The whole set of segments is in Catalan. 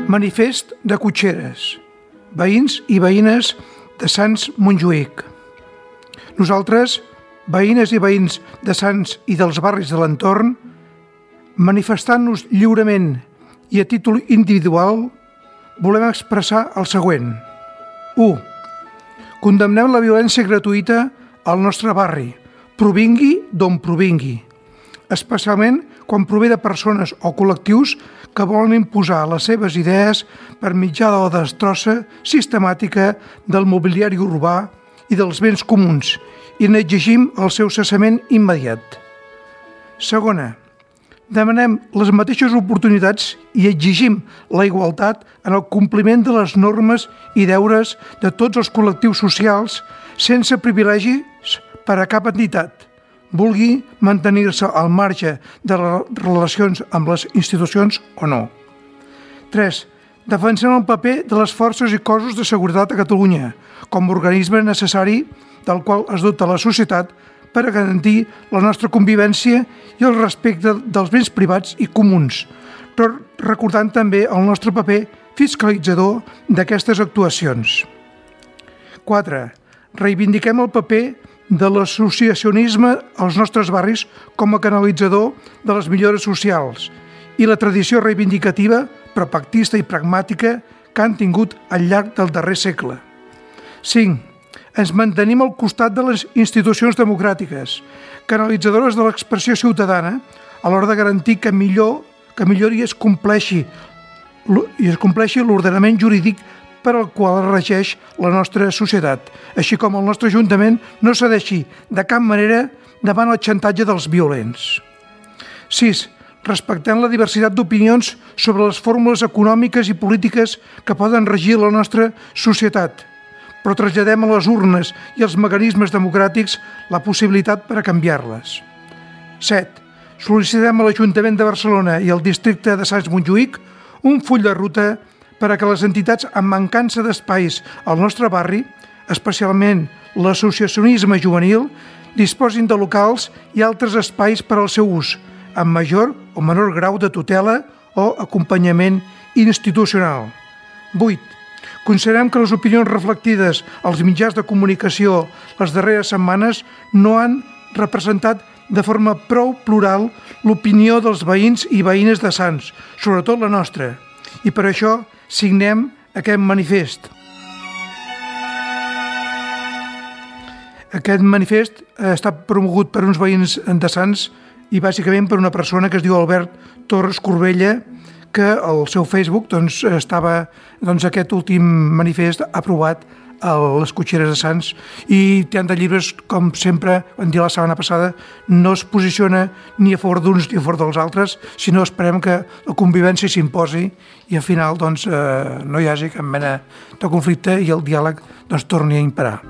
Manifest de Cotxeres, veïns i veïnes de Sants Montjuïc. Nosaltres, veïnes i veïns de Sants i dels barris de l'entorn, manifestant-nos lliurement i a títol individual, volem expressar el següent. 1. Condemnem la violència gratuïta al nostre barri, provingui d'on provingui, especialment quan prové de persones o col·lectius que volen imposar les seves idees per mitjà de la destrossa sistemàtica del mobiliari urbà i dels béns comuns i n'exigim el seu cessament immediat. Segona, demanem les mateixes oportunitats i exigim la igualtat en el compliment de les normes i deures de tots els col·lectius socials sense privilegis per a cap entitat, vulgui mantenir-se al marge de les relacions amb les institucions o no. 3. Defensem el paper de les forces i cossos de seguretat a Catalunya com a organisme necessari del qual es dota la societat per a garantir la nostra convivència i el respecte dels béns privats i comuns, recordant també el nostre paper fiscalitzador d'aquestes actuacions. 4. Reivindiquem el paper de l'associacionisme als nostres barris com a canalitzador de les millores socials i la tradició reivindicativa, però pactista i pragmàtica que han tingut al llarg del darrer segle. 5. Ens mantenim al costat de les institucions democràtiques, canalitzadores de l'expressió ciutadana a l'hora de garantir que millori i es compleixi l'ordenament jurídic per al qual regeix la nostra societat, així com el nostre Ajuntament no cedeixi de cap manera davant el xantatge dels violents. 6. Respectem la diversitat d'opinions sobre les fórmules econòmiques i polítiques que poden regir la nostra societat, però traslladem a les urnes i als mecanismes democràtics la possibilitat per a canviar-les. 7. Sol·licitem a l'Ajuntament de Barcelona i al districte de Sants Montjuïc un full de ruta per a que les entitats amb mancança d'espais al nostre barri, especialment l'associacionisme juvenil, disposin de locals i altres espais per al seu ús, amb major o menor grau de tutela o acompanyament institucional. 8. Considerem que les opinions reflectides als mitjans de comunicació les darreres setmanes no han representat de forma prou plural l'opinió dels veïns i veïnes de Sants, sobretot la nostra, i per això signem aquest manifest. Aquest manifest ha estat promogut per uns veïns de Sants i bàsicament per una persona que es diu Albert Torres Corbella, que al seu Facebook estava aquest últim manifest aprovat a les Cotxeres de Sants i Tiran de Llibres, com sempre vam dir la setmana passada, no es posiciona ni a favor d'uns ni a favor dels altres, sinó esperem que la convivència s'imposi i al final no hi hagi cap mena de conflicte i el diàleg torni a imperar.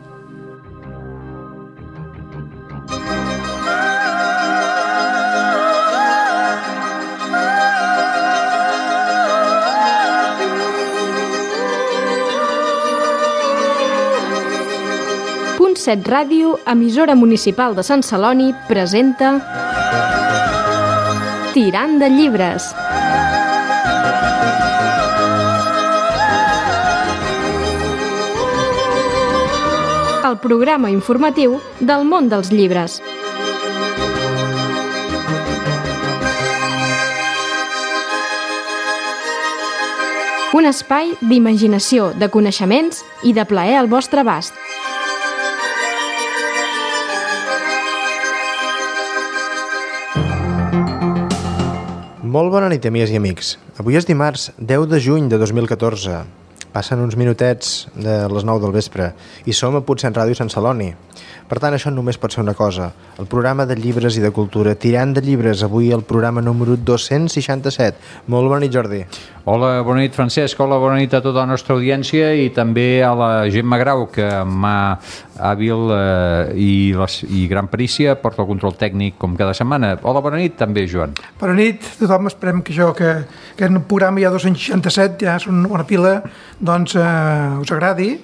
Set Ràdio, emissora municipal de Sant Celoni, presenta Tirant de Llibres. El programa informatiu del món dels llibres. Un espai d'imaginació, de coneixements i de plaer al vostre abast. Molt bona nit, amigues i amics. Avui és dimarts, 10 de juny de 2014. Passen uns minutets de les 9 del vespre i som a Puigcent Ràdio Sant Celoni. Per tant, això només pot ser una cosa. El programa de llibres i de cultura Tirant de Llibres, avui el programa número 267. Molt bona nit, Jordi. Hola, bona nit, Francesc. Hola, bona nit a tota la nostra audiència i també a la Gemma Grau, que amb mà hàbil i gran perícia porta el control tècnic com cada setmana. Hola, bona nit també, Joan. Bona nit, tothom. Esperem que aquest programa ja 267, ja és una bona pila, us agradi.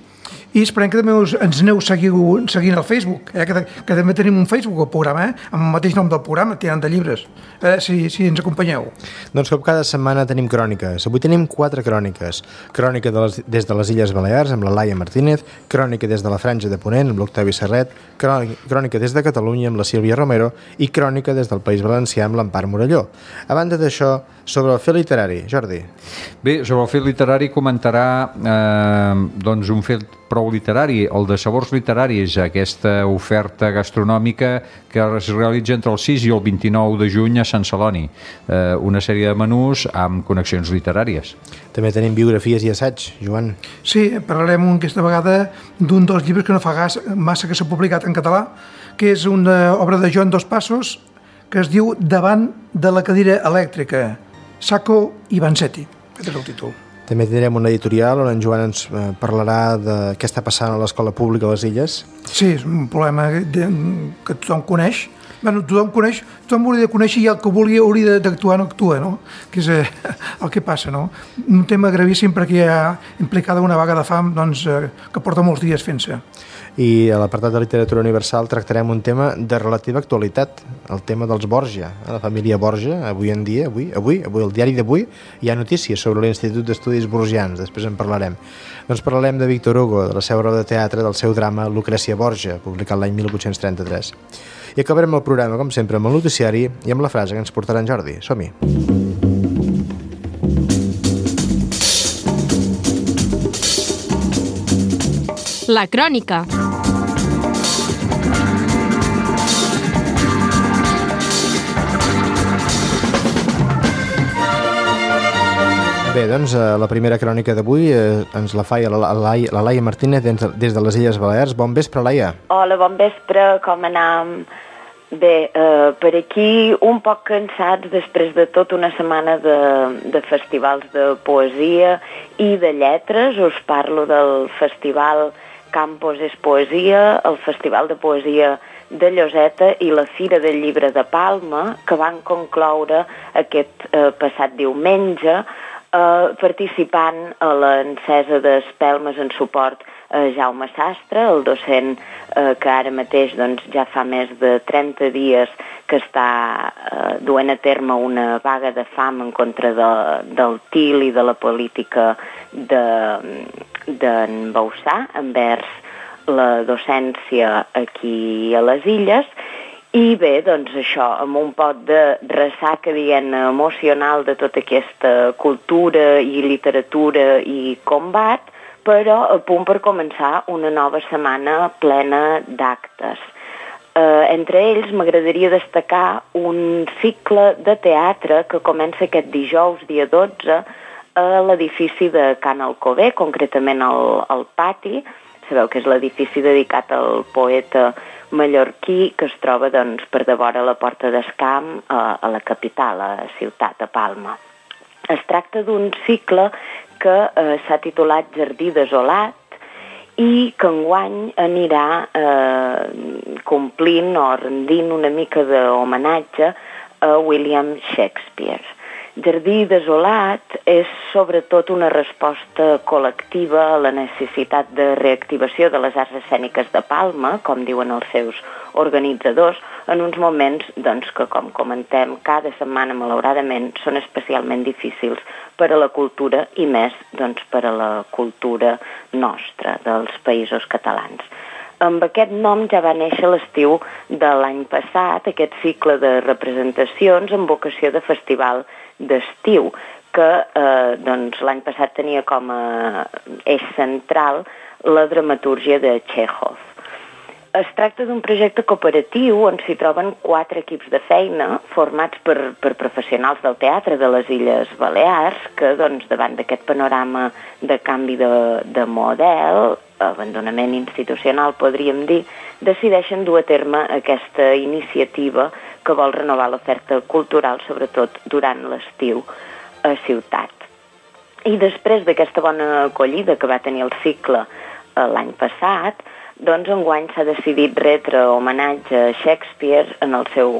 I esperem que també ens aneu seguint al Facebook, que també tenim un Facebook al programa, amb el mateix nom del programa, Tirant de Llibres, si ens acompanyeu. Doncs com cada setmana tenim cròniques. Avui tenim 4 cròniques. Crònica des de les Illes Balears amb la Laia Martínez, crònica des de la Franja de Ponent amb l'Octavi Serret, crònica des de Catalunya amb la Sílvia Romero i crònica des del País Valencià amb l'Empar Morelló. A banda d'això, sobre el fet literari, Jordi. Bé, sobre el fet literari comentarà doncs un fet prou literari, el de Sabors Literaris, aquesta oferta gastronòmica que es realitza entre el 6 i el 29 de juny a Sant Celoni. Una sèrie de menús amb connexions literàries. També tenim biografies i assaig, Joan. Sí, parlarem aquesta vegada d'un dels llibres que no fa massa que s'ha publicat en català, que és una obra de Joan Dos Passos que es diu Davant de la cadira elèctrica, Sacco i Vanzetti. Aquest és el títol. També tindrem una editorial on en Joan ens parlarà de què està passant a l'escola pública a les Illes. Sí, és un problema que tothom coneix. Bueno, tothom hauria de conèixer i el que hauria d'actuar no actua, no? Que és el que passa, no? Un tema gravíssim perquè hi ha implicada una vaga de fam que porta molts dies fent-se. I a l'apartat de literatura universal tractarem un tema de relativa actualitat, el tema dels Borja, la família Borja. Avui en dia, avui, el diari d'avui, hi ha notícies sobre l'Institut d'Estudis Borgians, després en parlarem. Doncs parlarem de Víctor Hugo, de la seva obra de teatre, del seu drama Lucrècia Borgia, publicat l'any 1833. I acabarem el programa, com sempre, amb el noticiari i amb la frase que ens portarà en Jordi. Som-hi! La crònica. Bé, doncs la primera crònica d'avui ens la fa la Laia Martínez des de les Illes Balears. Bon vespre, Laia. Hola, bon vespre, com anam? Bé, per aquí un poc cansats després de tota una setmana de festivals de poesia i de lletres. Us parlo del festival Campos és Poesia, el festival de poesia de Lloseta i la Fira del Llibre de Palma, que van concloure aquest passat diumenge participant a l'encesa d'espelmes en suport a Jaume Sastre, el docent que ara mateix ja fa més de 30 dies que està duent a terme una vaga de fam en contra del TIL i de la política d'en Bauçà envers la docència aquí a les Illes. I bé, doncs això, amb un pot de ressaca, emocional de tota aquesta cultura i literatura i combat, però a punt per començar una nova setmana plena d'actes. Entre ells m'agradaria destacar un cicle de teatre que comença aquest dijous, dia 12, a l'edifici de Can Alcover, concretament al Pati. Sabeu que és l'edifici dedicat al poeta mallorquí que es troba per devora la Porta d'Escamp a la capital, a la ciutat, a Palma. Es tracta d'un cicle que s'ha titulat Jardí desolat i que enguany anirà complint o rendint una mica d'homenatge a William Shakespeare. Jardí desolat és sobretot una resposta col·lectiva a la necessitat de reactivació de les arts escèniques de Palma, com diuen els seus organitzadors, en uns moments que, com comentem, cada setmana, malauradament, són especialment difícils per a la cultura i més per a la cultura nostra, dels països catalans. Amb aquest nom ja va néixer l'estiu de l'any passat, aquest cicle de representacions amb vocació de festival d'estiu, que l'any passat tenia com a eix central la dramatúrgia de Txékhov. Es tracta d'un projecte cooperatiu on s'hi troben 4 equips de feina formats per professionals del teatre de les Illes Balears que, davant d'aquest panorama de canvi de model, abandonament institucional, podríem dir, decideixen dur a terme aquesta iniciativa que vol renovar l'oferta cultural, sobretot durant l'estiu a ciutat. I després d'aquesta bona acollida que va tenir el cicle l'any passat, enguany s'ha decidit retre homenatge a Shakespeare en el seu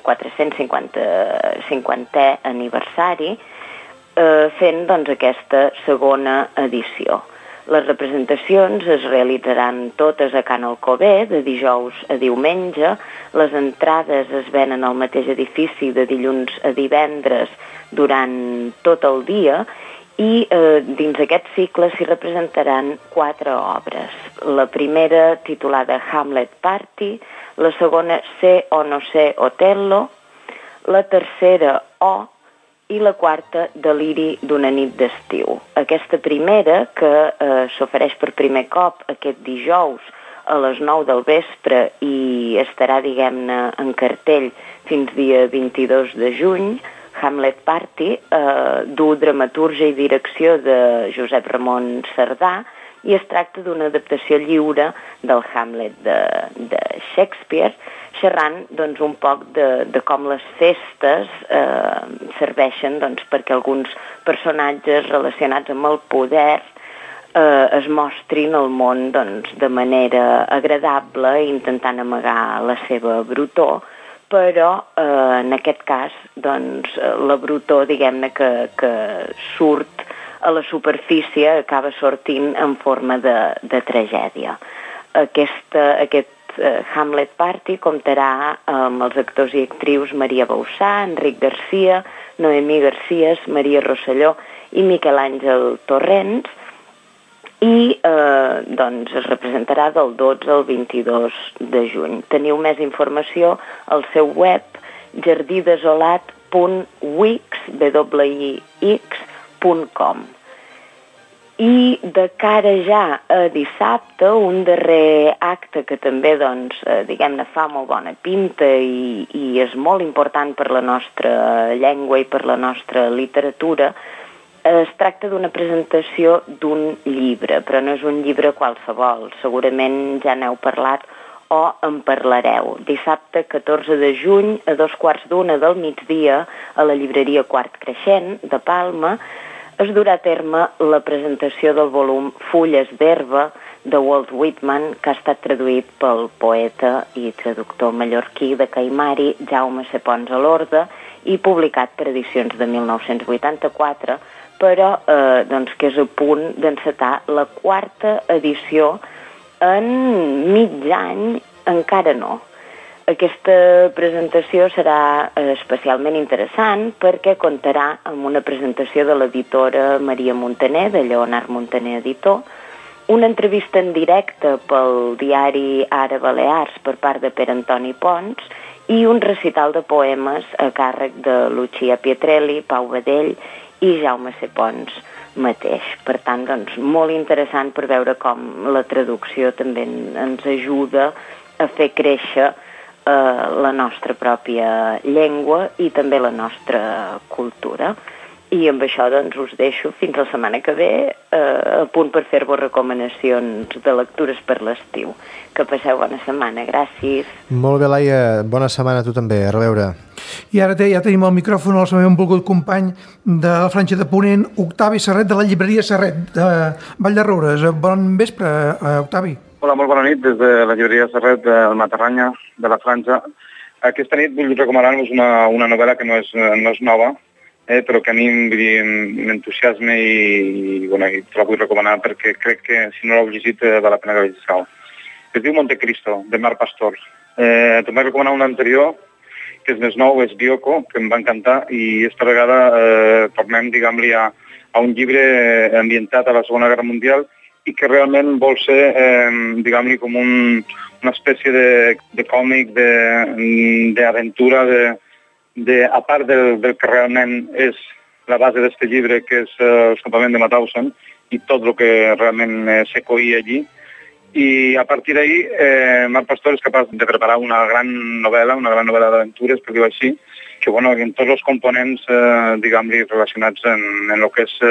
450è aniversari, fent aquesta segona edició. Les representacions es realitzaran totes a Can Alcover, de dijous a diumenge. Les entrades es venen al mateix edifici de dilluns a divendres durant tot el dia i dins aquest cicle s'hi representaran 4 obres. La primera, titulada Hamlet Party, la segona, Sé o no sé, Otello, la tercera, O, i la quarta, Deliri d'una nit d'estiu. Aquesta primera, que s'ofereix per primer cop aquest dijous a les 9 del vespre i estarà, diguem-ne, en cartell fins dia 22 de juny, Hamlet Party, du dramatúrgia i direcció de Josep Ramon Cerdà, i es tracta d'una adaptació lliure del Hamlet de Shakespeare, xerrant doncs, un poc de com les festes serveixen perquè alguns personatges relacionats amb el poder es mostrin al món de manera agradable, intentant amagar la seva brutor, però en aquest cas la brutor, diguem-ne, que surt a la superfície acaba sortint en forma de tragèdia. Aquest Hamlet Party comptarà amb els actors i actrius Maria Bausà, Enric Garcia, Noemí Garcías, Maria Rosselló i Miquel Àngel Torrents, i es representarà del 12 al 22 de juny. Teniu més informació al seu web jardidesolat.wix.com. I de cara ja a dissabte, un darrer acte que també, diguem-ne, fa molt bona pinta i és molt important per la nostra llengua i per la nostra literatura. Es tracta d'una presentació d'un llibre, però no és un llibre qualsevol, segurament ja n'heu parlat o en parlareu. Dissabte 14 de juny a 14:45 del migdia a la llibreria Quart Creixent de Palma es durà a terme la presentació del volum Fulles d'herba de Walt Whitman, que ha estat traduït pel poeta i traductor mallorquí de Caimari, Jaume C. Pons a l'Orde, i publicat per edicions de 1984, però que és a punt d'encetar la 4a edició en mig any, encara no. Aquesta presentació serà especialment interessant perquè comptarà amb una presentació de l'editora Maria Montaner, de Lleonard Montaner Editor, una entrevista en directe pel diari Ara Balears per part de Pere Antoni Pons i un recital de poemes a càrrec de Lucia Pietrelli, Pau Badell i Jaume C. Pons mateix. Per tant, molt interessant per veure com la traducció també ens ajuda a fer créixer la nostra pròpia llengua i també la nostra cultura. I amb això us deixo fins la setmana que ve, a punt per fer-vos recomanacions de lectures per l'estiu. Que passeu bona setmana, gràcies. Molt bé, Laia, bona setmana a tu també, a reveure. I ara ja tenim el micròfon al meu volgut company de la Franja de Ponent, Octavi Serret, de la llibreria Serret, de Vall de Roures. Bon vespre, Octavi. Hola, molt bona nit des de la llibreria Serret del Matarranya, de la Franja. Aquesta nit vull recomanar-vos una novel·la que no és nova, però que a mi m'entusiasma i te la vull recomanar perquè crec que si no l'heu llegit val la pena que la llegiu. Es diu Montecristo, de Marc Pastor. Te'n vaig recomanar una anterior, que és més nou, és Bioko, que em va encantar, i esta vegada tornem, diguem-li, a un llibre ambientat a la Segona Guerra Mundial i que realment vol ser, diguem-li, com una espècie de còmic, d'aventura, a part del que realment és la base d'aquest llibre, que és el campament de Mauthausen, i tot el que realment se coïa allí. I a partir d'ahí, Marc Pastor és capaç de preparar una gran novel·la d'aventures, per dir-ho així, que en tots els components, diguem-li, relacionats en el que és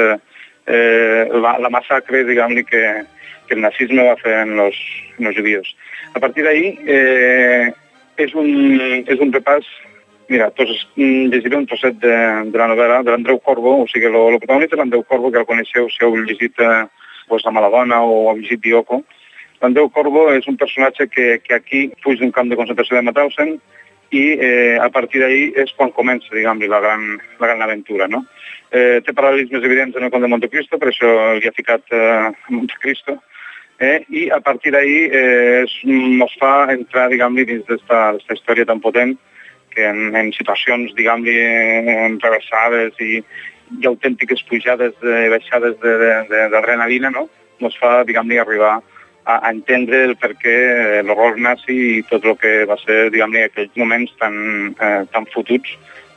la massacre, diguem-li, que el nazisme va fer en els judius. A partir d'ahí, és un repàs. Mira, tots llegiré un trosset de la novel·la de l'Andreu Corbo, o sigui, el protagonista és l'Andreu Corbo, que el coneixeu si heu llegit La Maladona o heu llegit Bioko. L'Andreu Corbo és un personatge que aquí fuig d'un camp de concentració de Mauthausen i a partir d'ahir és quan comença, diguem-li, la gran aventura, no? Té paral·lelismes evidents en el Conde de Montecristo, per això li ha ficat Montecristo, i a partir d'ahir ens fa entrar, diguem-li, dins d'esta història tan potent que en situacions, diguem-li, reversades i autèntiques pujades i baixades d'adrenalina, no? Ens fa, diguem-li, arribar a entendre el perquè l'horror nazi i tot el que va ser, diguem-li, aquells moments tan fotuts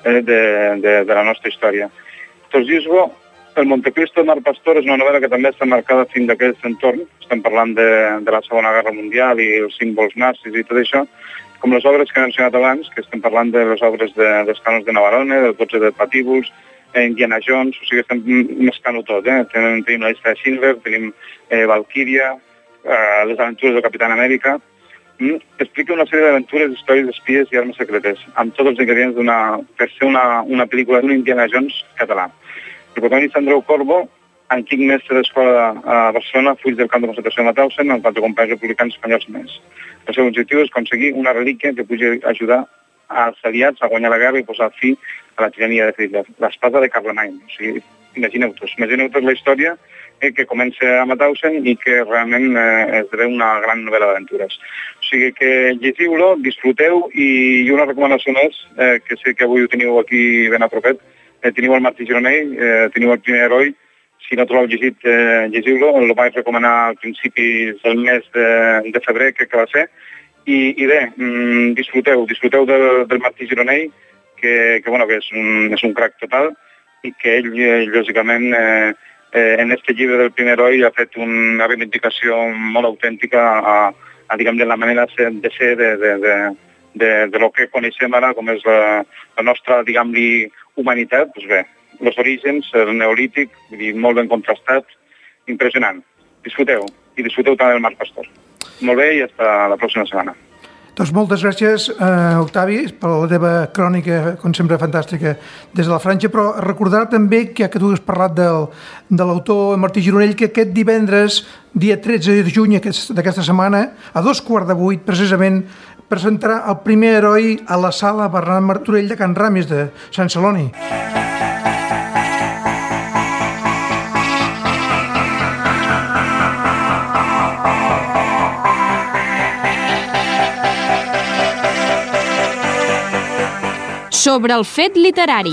de la nostra història. Tosisgo, el Montecristo de Mar Pastor és una novel·la que també està marcada fins d'aquest entorn. Estem parlant de la Segona Guerra Mundial i els símbols nazis i tot això, com les obres que he mencionat abans, que estem parlant de les obres dels cànons de Navarone, del 12 de Patíbuls, Indiana Jones, o sigui, estem mesclant-ho tot. Tenim la llista de Schindler, tenim Valkyria, les aventures del Capitán Amèrica. Explica una sèrie d'aventures, històries d'espies i armes secretes, amb tots els ingredients per ser una pel·lícula d'un Indiana Jones català. El protagonista Andreu Corbo, antic mestre d'escola a Barcelona, fuig del camp de concentració de Mauthausen amb 4 companys republicans espanyols més. El seu objectiu és aconseguir una relíquia que pugui ajudar als aliats a guanyar la guerra i posar fi a la tirania de Hitler, l'espasa de Carlemagne. O sigui, imagineu-vos la història que comença a Mauthausen i que realment esdevé una gran novel·la d'aventures. O sigui que llegiu-lo, disfruteu i una recomanació més, que sé que avui ho teniu aquí ben a propet, teniu el Martí Gironell, teniu el Primer Heroi. Si no l'heu llegit, llegiu-lo, el vaig recomanar al principi del mes de febrer, crec que va ser. I bé, disfruteu del Martí Gironell, que és un crac total, i que ell, lògicament, en aquest llibre del Primer Heroi ha fet una reivindicació molt autèntica a diguem-ne, la manera de ser de lo que coneixem ara, com és la nostra, diguem-li, humanitat. Doncs bé, els orígens, el neolític, molt ben contrastat, impressionant. Disfruteu, i disfruteu també del Mar Pastor. Molt bé, i fins la pròxima setmana. Doncs moltes gràcies, Octavi, per la teva crònica, com sempre, fantàstica des de la Franja, però recordar també que tu has parlat de l'autor Martí Gironell, que aquest divendres, dia 13 de juny d'aquesta setmana, a 7:15, precisament, presentarà el Primer Heroi a la sala Bernat Martorell de Can Ramis de Sant Celoni. Sobre el fet literari.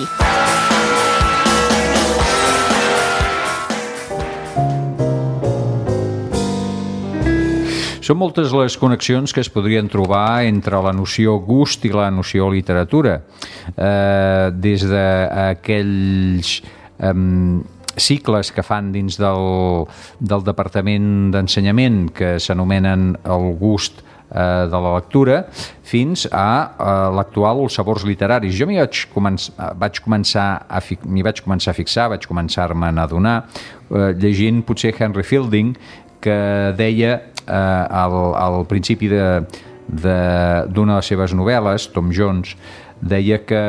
Són moltes les connexions que es podrien trobar entre la noció gust i la noció literatura. Des d'aquells cicles que fan dins del Departament d'Ensenyament que s'anomenen el gust de la lectura, fins a l'actual els sabors literaris. Jo m'hi vaig començar a fixar, vaig començar-me a adonar, llegint potser Henry Fielding, que deia al principi d'una de les seves novel·les, Tom Jones, deia que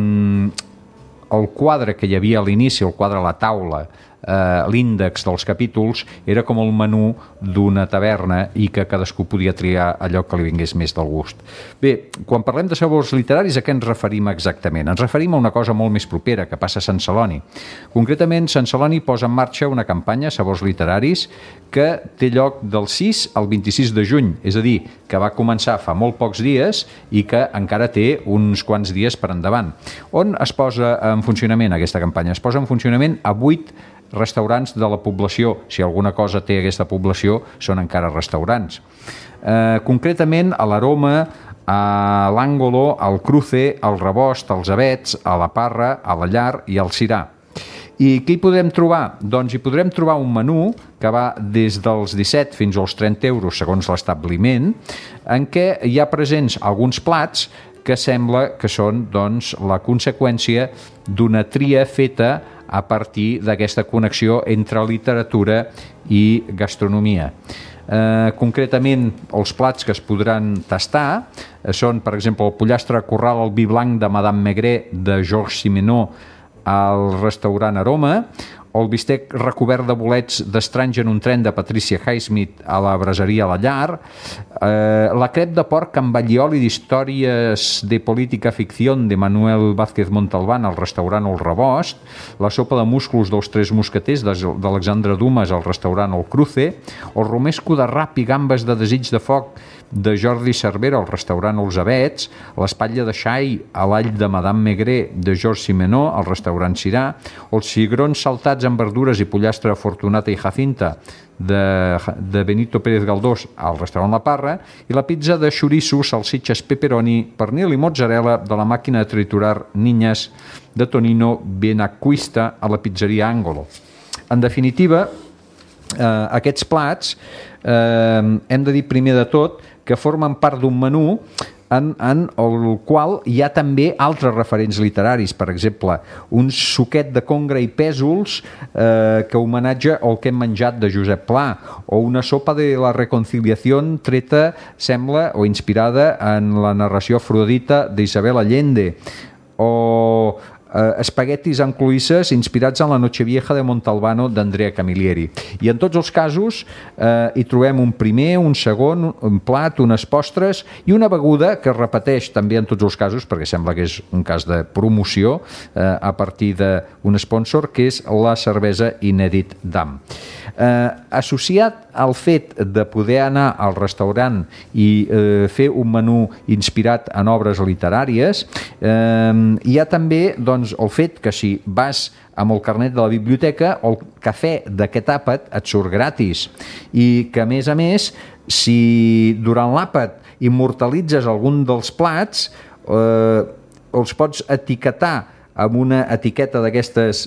el quadre que hi havia a l'inici, el quadre a la taula, l'índex dels capítols, era com el menú d'una taverna i que cadascú podia triar allò que li vingués més del gust. Bé, quan parlem de sabors literaris, a què ens referim exactament? Ens referim a una cosa molt més propera, que passa a Sant Celoni. Concretament, Sant Celoni posa en marxa una campanya, Sabors Literaris, que té lloc del 6 al 26 de juny, és a dir, que va començar fa molt pocs dies i que encara té uns quants dies per endavant. On es posa en funcionament aquesta campanya? Es posa en funcionament a 8 restaurants de la població. Si alguna cosa té aquesta població, són encara restaurants. Concretament a l'Aroma, a l'Àngolo, al Cruce, al Rebost, als Avets, a la Parra, a la Llar i al Cirà. I què hi podem trobar? Doncs hi podrem trobar un menú que va des dels 17 fins als 30 euros segons l'establiment, en què hi ha presents alguns plats que sembla que són doncs, la conseqüència d'una tria feta a partir d'aquesta connexió entre literatura i gastronomia. Concretament, els plats que es podran tastar són, per exemple, el pollastre corral al vi blanc de Madame Maigret de Georges Simenon al restaurant Aroma, o el bistec recobert de bolets d'estranys en un tren de Patricia Highsmith a la braseria La Llar, la crep de porc amb allioli d'històries de política ficció de Manuel Vázquez Montalbán al restaurant El Rebost, la sopa de músculs dels Tres Mosqueters d'Alexandre Dumas al restaurant El Cruce, el romesco de rap i gambes de desig de foc de Jordi Cervera al restaurant Els Avets, l'espatlla de xai a l'all de Madame Maigret de Georges Simenó al restaurant Cirà, els cigrons saltats amb verdures i pollastre Fortunata i Jacinta de Benito Pérez Galdós al restaurant La Parra i la pizza de xoriço, salsitxes, pepperoni, pernil i mozzarella de la màquina de triturar Niñas de Tonino Benacquista a la pizzeria Angolo. En definitiva, aquests plats hem de dir primer de tot que formen part d'un menú en el qual hi ha també altres referents literaris, per exemple, un suquet de congre i pèsols que homenatja el que hem menjat de Josep Pla, o una sopa de la reconciliació treta, sembla, o inspirada en la narració Afrodita d'Isabel Allende, o espaguetis amb cloïsses inspirats en la Nochevieja de Montalbano d'Andrea Camilleri. I en tots els casos hi trobem un primer, un segon, un plat, unes postres i una beguda que es repeteix també en tots els casos, perquè sembla que és un cas de promoció a partir d'un sponsor, que és la cervesa Inèdit Dam. Associat al fet de poder anar al restaurant i fer un menú inspirat en obres literàries, hi ha també el fet que si vas amb el carnet de la biblioteca, el cafè d'aquest àpat et surt gratis i que, a més, si durant l'àpat immortalitzes algun dels plats, els pots etiquetar amb una etiqueta d'aquestes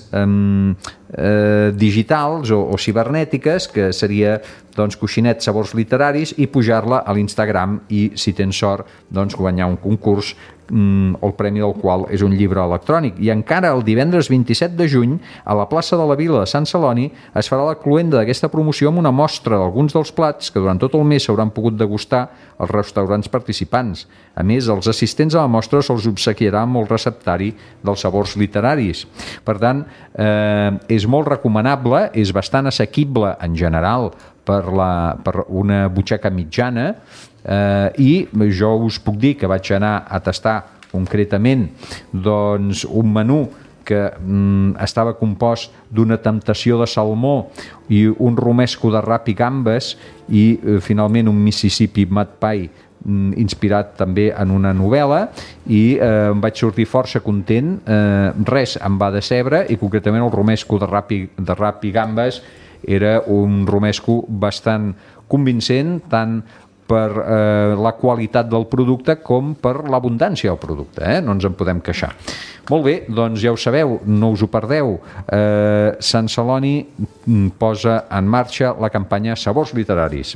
digitals o cibernètiques, que seria coixinet sabors literaris, i pujar-la a l'Instagram i, si tens sort, guanyar un concurs, el premi del qual és un llibre electrònic. I encara el divendres 27 de juny, a la plaça de la Vila de Sant Celoni, es farà la cloenda d'aquesta promoció amb una mostra d'alguns dels plats que durant tot el mes s'hauran pogut degustar als restaurants participants. A més, els assistents a la mostra se'ls obsequiarà amb el receptari dels sabors literaris. Per tant, és molt recomanable, és bastant assequible en general per una butxaca mitjana, i jo us puc dir que vaig anar a tastar concretament un menú que estava compost d'una temptació de salmó i un romesco de rap i gambes i finalment un Mississippi Mud Pie inspirat també en una novel·la, i em vaig sortir força content. Res em va decebre, i concretament el romesco de rap i gambes era un romesco bastant convincent, tant per la qualitat del producte com per l'abundància del producte, no ens en podem queixar. Molt bé, doncs ja ho sabeu, no us ho perdeu. Sant Celoni posa en marxa la campanya Sabors Literaris.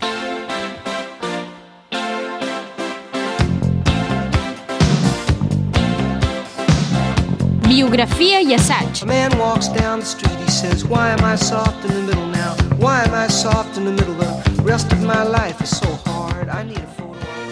Biografia i assaig. A man walks down the street, he says, why am I soft in the middle now? Why am I soft in the middle? The rest of my life is so hard, I need a photo.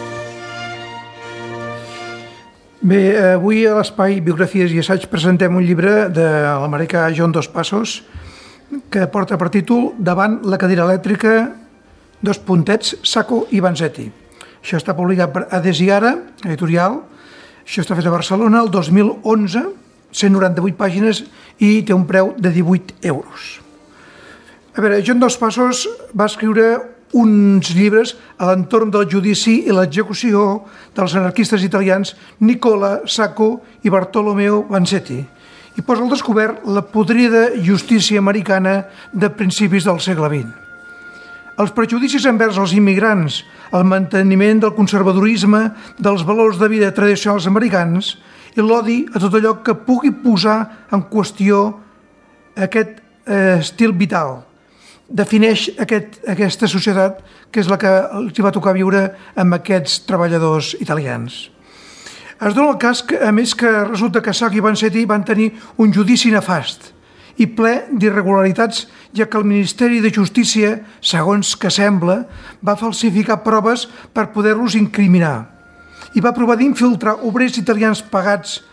Bé, avui a l'espai Biografies i Assaig presentem un llibre de l'americà John Dos Passos que porta per títol Davant la cadira elèctrica, Sacco i Vanzetti. Això està publicat per Adesiara, editorial. Això està fet a Barcelona el 2011, 198 pàgines i té un preu de 18 euros. A veure, John Dos Passos va escriure uns llibres a l'entorn del judici i l'execució dels anarquistes italians Nicola Sacco i Bartolomeo Vanzetti i posa al descobert la podrida justícia americana de principis del segle XX. Els prejudicis envers els immigrants, el manteniment del conservadorisme dels valors de vida tradicionals americans i l'odi a tot allò que pugui posar en qüestió aquest estil vital. Defineix aquesta societat que és la que els va tocar viure amb aquests treballadors italians. Es dona el cas, a més, que resulta que Sacco i Vanzetti van tenir un judici nefast i ple d'irregularitats, ja que el Ministeri de Justícia, segons que sembla, va falsificar proves per poder-los incriminar i va provar d'infiltrar obrers italians pagats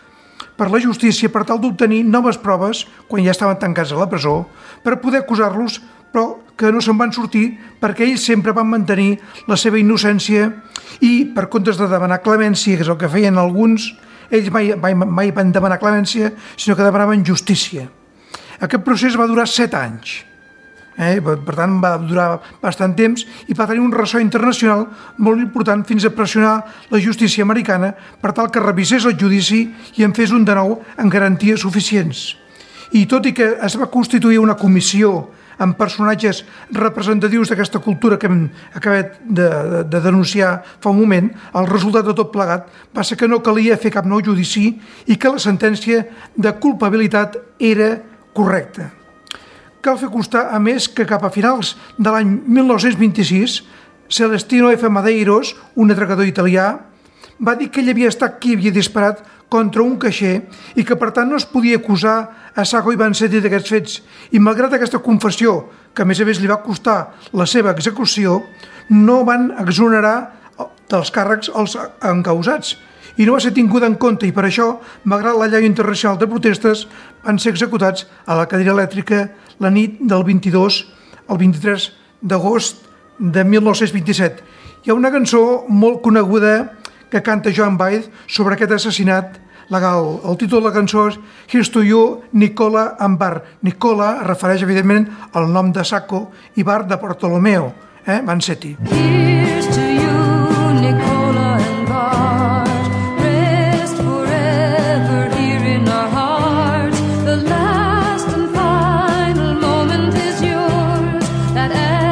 per la justícia per tal d'obtenir noves proves quan ja estaven tancats a la presó per poder acusar-los, però que no se'n van sortir perquè ells sempre van mantenir la seva innocència i, per comptes de demanar clemència, que és el que feien alguns, ells mai van demanar clemència, sinó que demanaven justícia. Aquest procés va durar 7 anys. Per tant, va durar bastant temps i va tenir un ressò internacional molt important fins a pressionar la justícia americana per tal que revisés el judici i en fes un de nou amb garanties suficients. I tot i que es va constituir una comissió amb personatges representatius d'aquesta cultura que hem acabat de denunciar fa un moment, el resultat de tot plegat va ser que no calia fer cap nou judici i que la sentència de culpabilitat era correcta. Cal fer constar, a més, que cap a finals de l'any 1926, Celestino F. Madeiros, un atracador italià, va dir que ell havia estat qui havia disparat contra un caixer i que, per tant, no es podia acusar a Sacco i Vanzetti d'aquests fets. I malgrat aquesta confessió, que a més li va costar la seva execució, no van exonerar dels càrrecs els encausats i no va ser tinguda en compte, i per això, malgrat la llei internacional de protestes, van ser executats a la cadira elèctrica la nit del 22 al 23 d'agost de 1927. Hi ha una cançó molt coneguda que canta Joan Baez sobre aquest assassinat legal. El títol de la cançó és Here's to you, Nicola and Bar. Nicola es refereix, evidentment, al nom de Sacco i Bar de Bartolomeo, Vanzetti. Here's to you, Nicola and Bar. Rest forever here in our hearts. The last and final moment is yours. That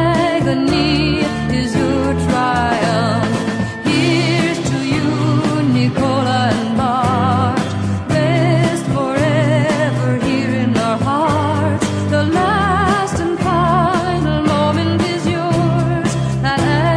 agony is your triumph. Here's to you, Nicola and Bar. Rest forever here in our hearts. The last and final moment is yours. That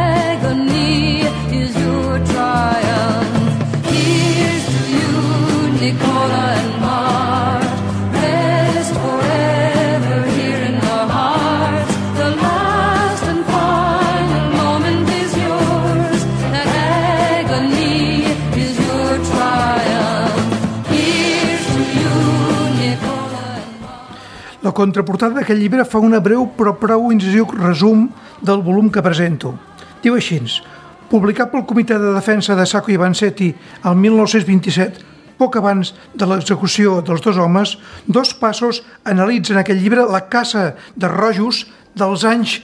agony is your triumph. Here's to you, Nicola and Bar. Rest forever here in our hearts. The last and final moment is yours. That agony is your triumph. Here's to you, Nicola and Bar. La contraportada d'aquest llibre fa una breu però prou incisiu resum del volum que presento. Diu així: publicat pel Comitè de Defensa de Sacco i Vanzetti el 1927, poc abans de l'execució dels dos homes, Dos Passos analitza en aquest llibre la caça de rojos dels anys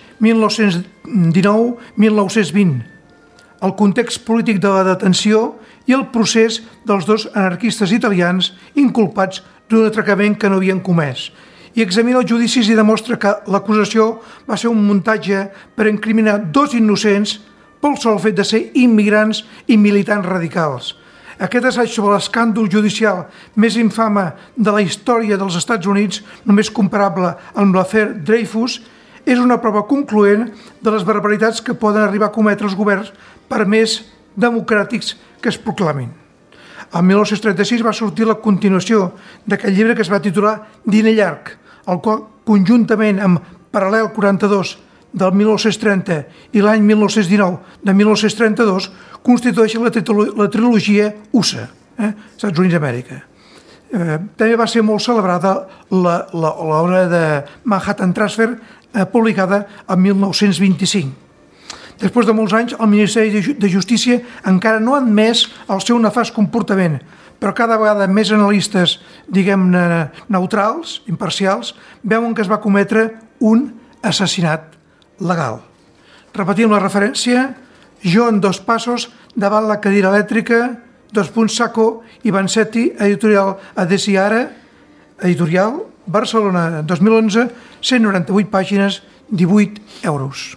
1919-1920, el context polític de la detenció i el procés dels dos anarquistes italians inculpats d'un atracament que no havien comès. I examina els judicis i demostra que l'acusació va ser un muntatge per incriminar dos innocents pel sol fet de ser immigrants i militants radicals. Aquest assaig sobre l'escàndol judicial més infame de la història dels Estats Units, només comparable amb l'afer Dreyfus, és una prova concloent de les barbaritats que poden arribar a cometre els governs per més democràtics que es proclamin. El 1936 va sortir la continuació d'aquest llibre que es va titular Diner llarg, el qual, conjuntament amb Paral·lel 42 del 1930 i l'any 1919 de 1932, constitueix la trilogia USA, Estats Units d'Amèrica. També va ser molt celebrada l'obra de Manhattan Transfer, publicada el 1925. Després de molts anys, el Ministeri de Justícia encara no ha admès el seu nefast comportament, però cada vegada més analistes, diguem-ne, neutrals, imparcials, veuen que es va cometre un assassinat legal. Repetim la referència: Jo en Dos Passos, davant la cadira elèctrica, Sacco i Vanzetti, editorial Adesiara, editorial, Barcelona, 2011, 198 pàgines, 18 euros.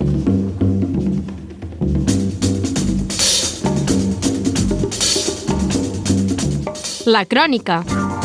La crònica.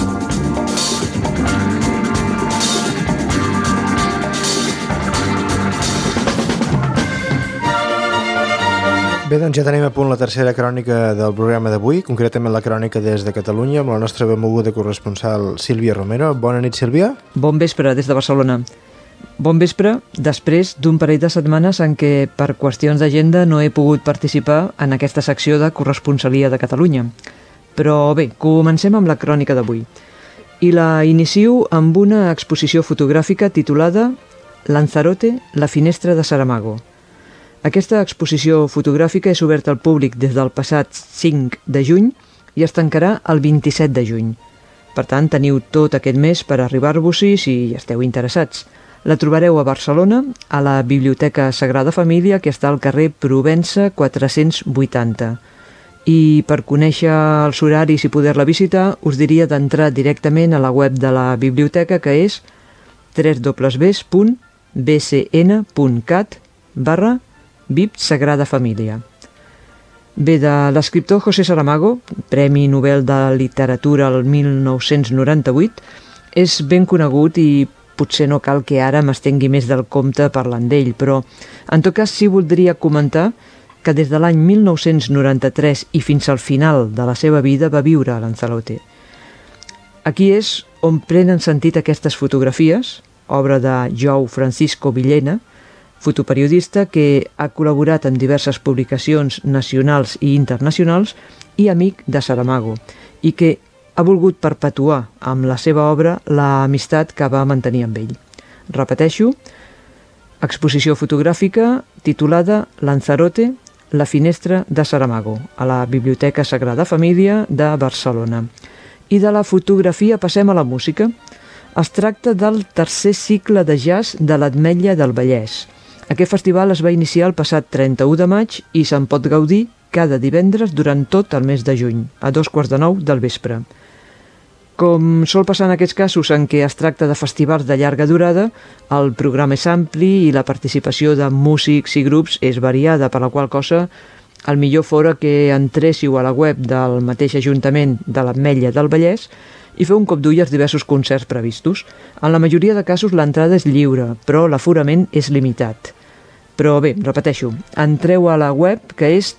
Bé, doncs ja tenim a punt la tercera crònica del programa d'avui, concretament la crònica des de Catalunya, amb la nostra benvolguda corresponsal Sílvia Romero. Bona nit, Sílvia. Bon vespre, des de Barcelona. Bon vespre, després d'un parell de setmanes en què, per qüestions d'agenda, no he pogut participar en aquesta secció de corresponsalia de Catalunya. Però bé, comencem amb la crònica d'avui. I la inicio amb una exposició fotogràfica titulada Lanzarote, la finestra de Saramago. Aquesta exposició fotogràfica és oberta al públic des del passat 5 de juny i es tancarà el 27 de juny. Per tant, teniu tot aquest mes per arribar-vos-hi si esteu interessats. La trobareu a Barcelona, a la Biblioteca Sagrada Família, que està al carrer Provença 480. I per conèixer els horaris i poder-la visitar, us diria d'entrar directament a la web de la biblioteca, que és www.bcn.cat/VIP Sagrada Família. Bé, de l'escriptor José Saramago, Premi Nobel de Literatura el 1998, és ben conegut i potser no cal que ara m'estengui més del compte parlant d'ell, però en tot cas sí voldria comentar que des de l'any 1993 i fins al final de la seva vida va viure a Lanzarote. Aquí és on prenen sentit aquestes fotografies, obra de João Francisco Villena, fotoperiodista que ha col·laborat en diverses publicacions nacionals i internacionals i amic de Saramago, i que ha volgut perpetuar amb la seva obra l'amistat que va mantenir amb ell. Repeteixo, exposició fotogràfica titulada Lanzarote, la finestra de Saramago, a la Biblioteca Sagrada Família de Barcelona. I de la fotografia passem a la música. Es tracta del tercer cicle de jazz de l'Ametlla del Vallès. Aquest festival es va iniciar el passat 31 de maig i se'n pot gaudir cada divendres durant tot el mes de juny, a 8:45 del vespre. Com sol passar en aquests casos en què es tracta de festivals de llarga durada, el programa és ampli i la participació de músics i grups és variada, per la qual cosa el millor fora que entréssiu a la web del mateix Ajuntament de l'Ametlla del Vallès i feu un cop d'ull als diversos concerts previstos. En la majoria de casos l'entrada és lliure, però l'aforament és limitat. Però bé, repeteixo, entreu a la web, que és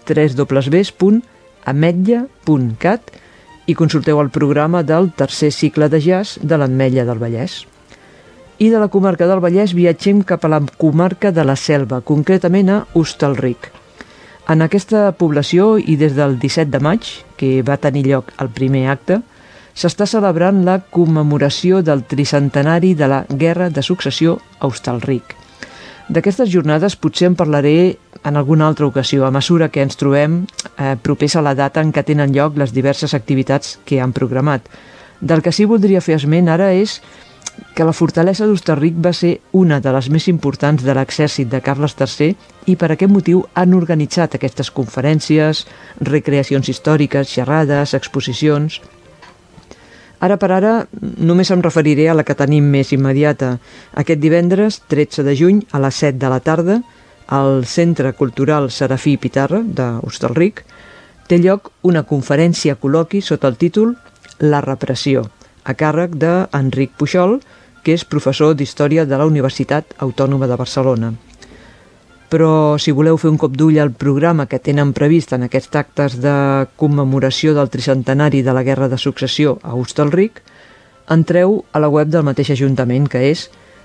www.ametlla.cat, i consulteu el programa del tercer cicle de jazz de l'Ametlla del Vallès. I de la comarca del Vallès viatgem cap a la comarca de la Selva, concretament a Hostalric. En aquesta població, i des del 17 de maig, que va tenir lloc el primer acte, s'està celebrant la commemoració del tricentenari de la Guerra de Successió a Hostalric. D'aquestes jornades potser en parlaré en alguna altra ocasió, a mesura que ens trobem propers a la data en què tenen lloc les diverses activitats que han programat. Del que sí voldria fer esment ara és que la fortalesa d'Hostalric va ser una de les més importants de l'exèrcit de Carles III i per aquest motiu han organitzat aquestes conferències, recreacions històriques, xerrades, exposicions. Ara per ara només em referiré a la que tenim més immediata. Aquest divendres, 13 de juny, a les 7 de la tarda, al Centre Cultural Serafí Pitarra d'Hostalric, té lloc una conferència col·loqui sota el títol La repressió, a càrrec d'Enric Puixol, que és professor d'Història de la Universitat Autònoma de Barcelona. Però si voleu fer un cop d'ull al programa que tenen previst en aquests actes de commemoració del tricentenari de la Guerra de Successió a Hostalric, entreu a la web del mateix Ajuntament, que és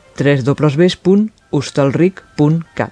www.hostalric.cat.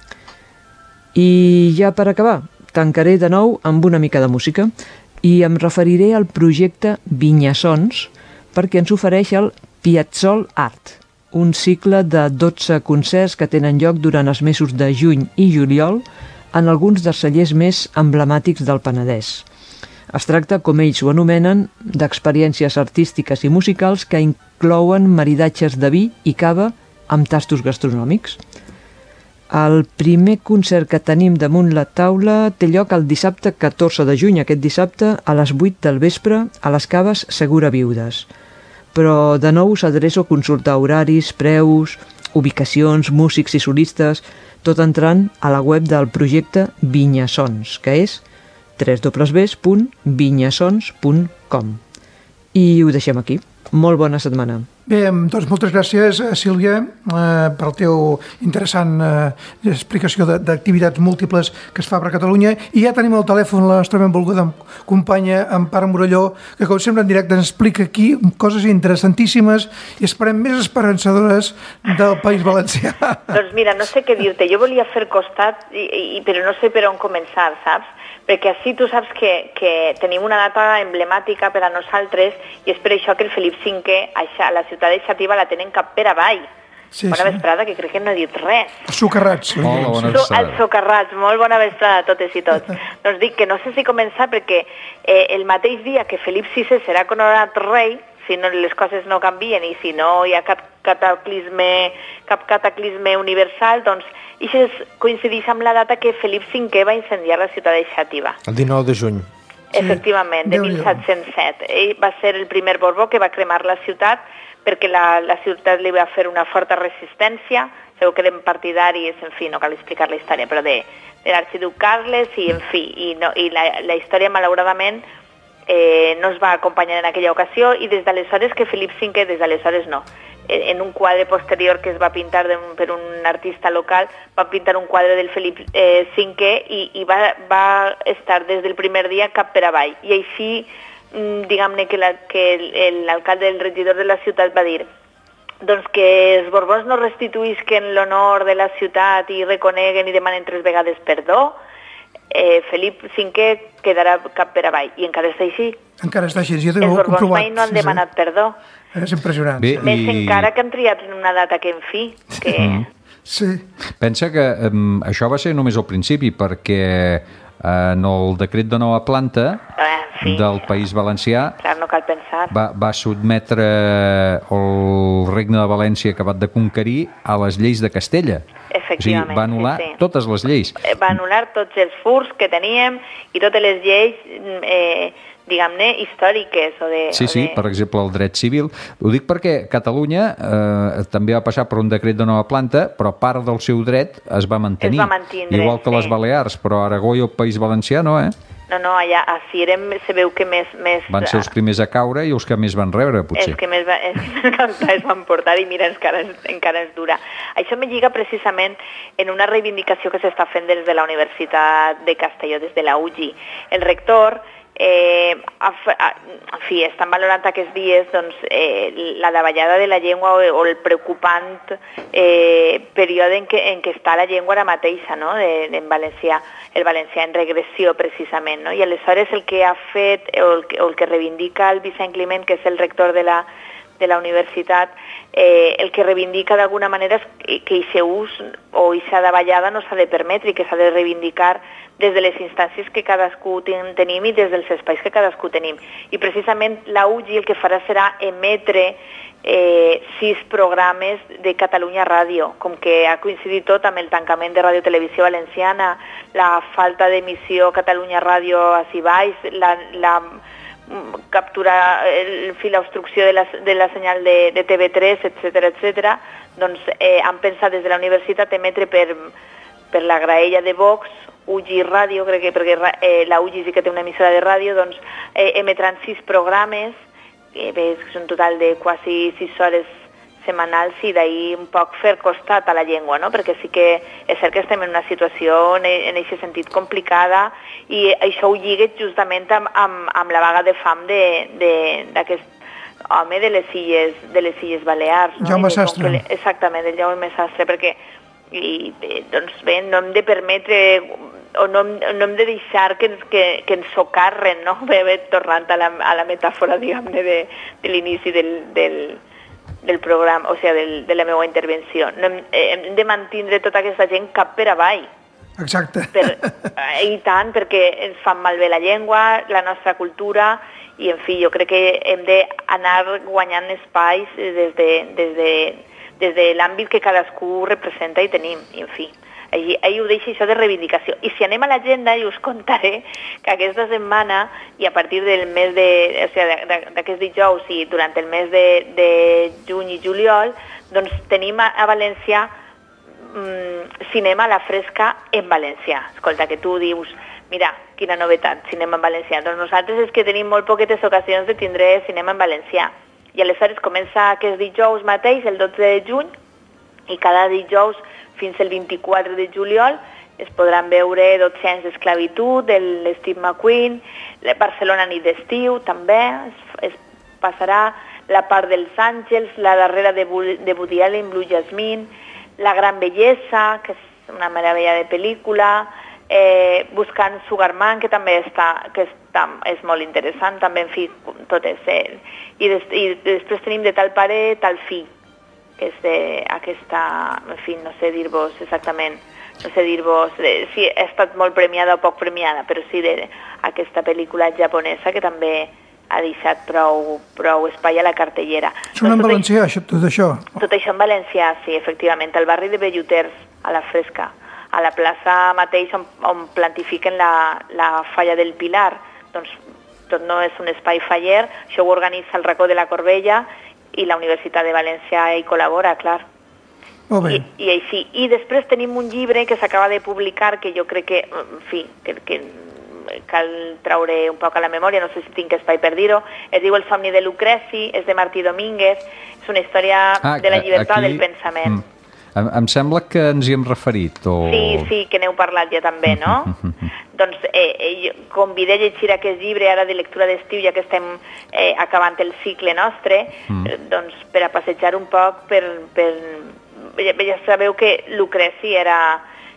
I ja per acabar, tancaré de nou amb una mica de música i em referiré al projecte Vinyassons perquè ens ofereix el Piazzol Art, un cicle de 12 concerts que tenen lloc durant els mesos de juny i juliol en alguns dels cellers més emblemàtics del Penedès. Es tracta, com ells ho anomenen, d'experiències artístiques i musicals que inclouen maridatges de vi i cava amb tastos gastronòmics. El primer concert que tenim damunt la taula té lloc el dissabte 14 de juny, aquest dissabte, a les 8 del vespre, a les caves Segura Viudes. Però de nou us adreço a consultar horaris, preus, ubicacions, músics i solistes, tot entrant a la web del projecte Vinyassons, que és www.vinyassons.com. I ho deixem aquí. Molt bona setmana. Bé, doncs moltes gràcies, Sílvia, per la teva interessant explicació d'activitats múltiples que es fa per Catalunya. I ja tenim al telèfon la nostra benvolguda companya Empar Morelló, que com sempre en directe ens explica aquí coses interessantíssimes i esperem més esperançadores del País Valencià. Doncs mira, no sé què dir-te. Jo volia fer costat, però no sé per on començar, saps? perquè així tu saps que tenim una data emblemàtica per a nosaltres i és per això que el Felip V, la ciutat de Xàtiva, la tenen cap per avall. Bona vesprada, que crec que no he dit res. Els socarrats. Els socarrats, molt bona vesprada a totes i tots. Doncs dic que no sé si començar perquè el mateix dia que Felip VI serà coronat rei, si no, les coses no canvien i si no hi ha cap cataclisme universal, doncs això coincideix amb la data que Felip V va incendiar la ciutat de Xàtiva. El 19 de juny. Efectivament, de 1707. Ell va ser el primer Borbó que va cremar la ciutat perquè la ciutat li va fer una forta resistència, segur que eren partidaris, en fi, no cal explicar la història, però de l'arxiduc Carles, i en fi, i la història malauradament no es va acompanyar en aquella ocasió, i des d'aleshores que Felip V, des d'aleshores no, en un quadre posterior que es va pintar per un artista local, va pintar un quadre del Felip V i va estar des del primer dia cap per avall, i així diguem-ne que l'alcalde, el regidor de la ciutat va dir doncs que els Borbons no restituïsquen l'honor de la ciutat i reconeguen i demanen 3 vegades perdó, Felip V quedarà cap per avall, i encara està així. Encara està així, jo els Borbons mai no han demanat perdó. És impressionant. Més encara que han triat una data que, en fi, que... Sí. Pensa que això va ser només al principi, perquè en el decret de nova planta del País Valencià no cal pensar. Va sotmetre el regne de València acabat de conquerir a les lleis de Castella. Efectivament. O sigui, va anul·lar totes les lleis. Va anul·lar tots els furts que teníem i totes les lleis diguem-ne, històriques. Sí, per exemple, el dret civil. Ho dic perquè Catalunya també va passar per un decret de nova planta, però part del seu dret es va mantenir. Igual que les Balears, però Aragó i el País Valencià no, No, allà a Cirem se veu que més... Van ser els primers a caure i els que més van rebre, potser. Els que més es van portar i mira, encara és dura. Això me lliga precisament en una reivindicació que s'està fent des de la Universitat de Castelló, des de la UGI. El rector, en fi, estan valorant aquests dies doncs, la davallada de la llengua o el preocupant període en què està la llengua ara mateixa, no? En valencià, el valencià en regressió precisament, no? I aleshores el que ha fet o el que reivindica el Vicent Climent, que és el rector de la universitat, el que reivindica d'alguna manera és que aquest ús o aquesta davallada no s'ha de permetre i que s'ha de reivindicar des de les instàncies que cadascú tenim i des dels espais que cadascú tenim. I precisament la UGI el que farà serà emetre 6 programes de Catalunya Ràdio, com que ha coincidit tot amb el tancament de Ràdio Televisió Valenciana, la falta d'emissió Catalunya Ràdio a baix, la capturar l'obstrucció de la senyal de TV3, etc., doncs han pensat des de la universitat emetre per la graella de Vox, UGI Ràdio, crec que perquè la UGI sí que té una emissora de ràdio, doncs emetran 6 programes, que és un total de quasi 6 hores setmanals i d'ahir un poc fer costat a la llengua, no? Perquè sí que és cert que estem en una situació en aquest sentit complicada i això ho lliga justament amb la vaga de fam d'aquest home de les Illes Balears. No? Jaume Sastre. Exactament, el Jaume Sastre, perquè doncs bé, no hem de permetre o no hem de deixar que ens socarren, no? Tornant a la metàfora, diguem-ne, de l'inici del programa, o sigui, de la meva intervenció. Hem de mantindre tota aquesta gent cap per avall. Exacte. I tant, perquè ens fan malbé la llengua, la nostra cultura, i en fi, jo crec que hem d'anar guanyant espais des de l'àmbit que cadascú representa i tenim, i en fi. Ahir ho deixo això de reivindicació. I si anem a l'agenda, jo us contaré que aquesta setmana, i a partir del mes d'aquest dijous i durant el mes de juny i juliol, doncs tenim a València cinema a la fresca en valencià. Escolta, que tu dius, mira, quina novetat, cinema en valencià. Doncs nosaltres és que tenim molt poquetes ocasions de tindre cinema en valencià. I aleshores comença aquest dijous mateix, el 12 de juny, i cada dijous fins al 24 de juliol es podran veure 12 anys d'esclavitud, de l'Steve McQueen, Barcelona nit d'estiu també, es passarà La part dels àngels, La darrera de Woody Allen, Blue Jasmine, La gran bellesa, que és una meravella de pel·lícula, buscant Sugarman, que també és molt interessant, també, en fi, tot és... I després tenim de tal pare, tal fill, que és d'aquesta... En fi, no sé dir-vos exactament, si ha estat molt premiada o poc premiada, però sí d'aquesta pel·lícula japonesa que també ha deixat prou espai a la cartellera. Són en valencià, tot això? Tot això en valencià, sí, efectivament. Al barri de Belluters, a la Fresca, a la plaça mateix on plantifiquen la falla del Pilar. Doncs tot no és un espai faller, això ho organitza el racó de la Corbella i la Universitat de València hi col·labora, clar. Molt bé. I així. I després tenim un llibre que s'acaba de publicar que jo crec que, en fi, que cal traure un poc a la memòria, no sé si tinc espai per dir-ho, es diu El somni de Lucreci, és de Martí Domínguez, és una història de la llibertat del pensament. Em sembla que ens hi hem referit. Sí, que n'heu parlat ja també, no? Doncs convidé a llegir aquest llibre ara de lectura d'estiu, ja que estem acabant el cicle nostre, doncs per a passejar un poc ja sabeu que Lucreci era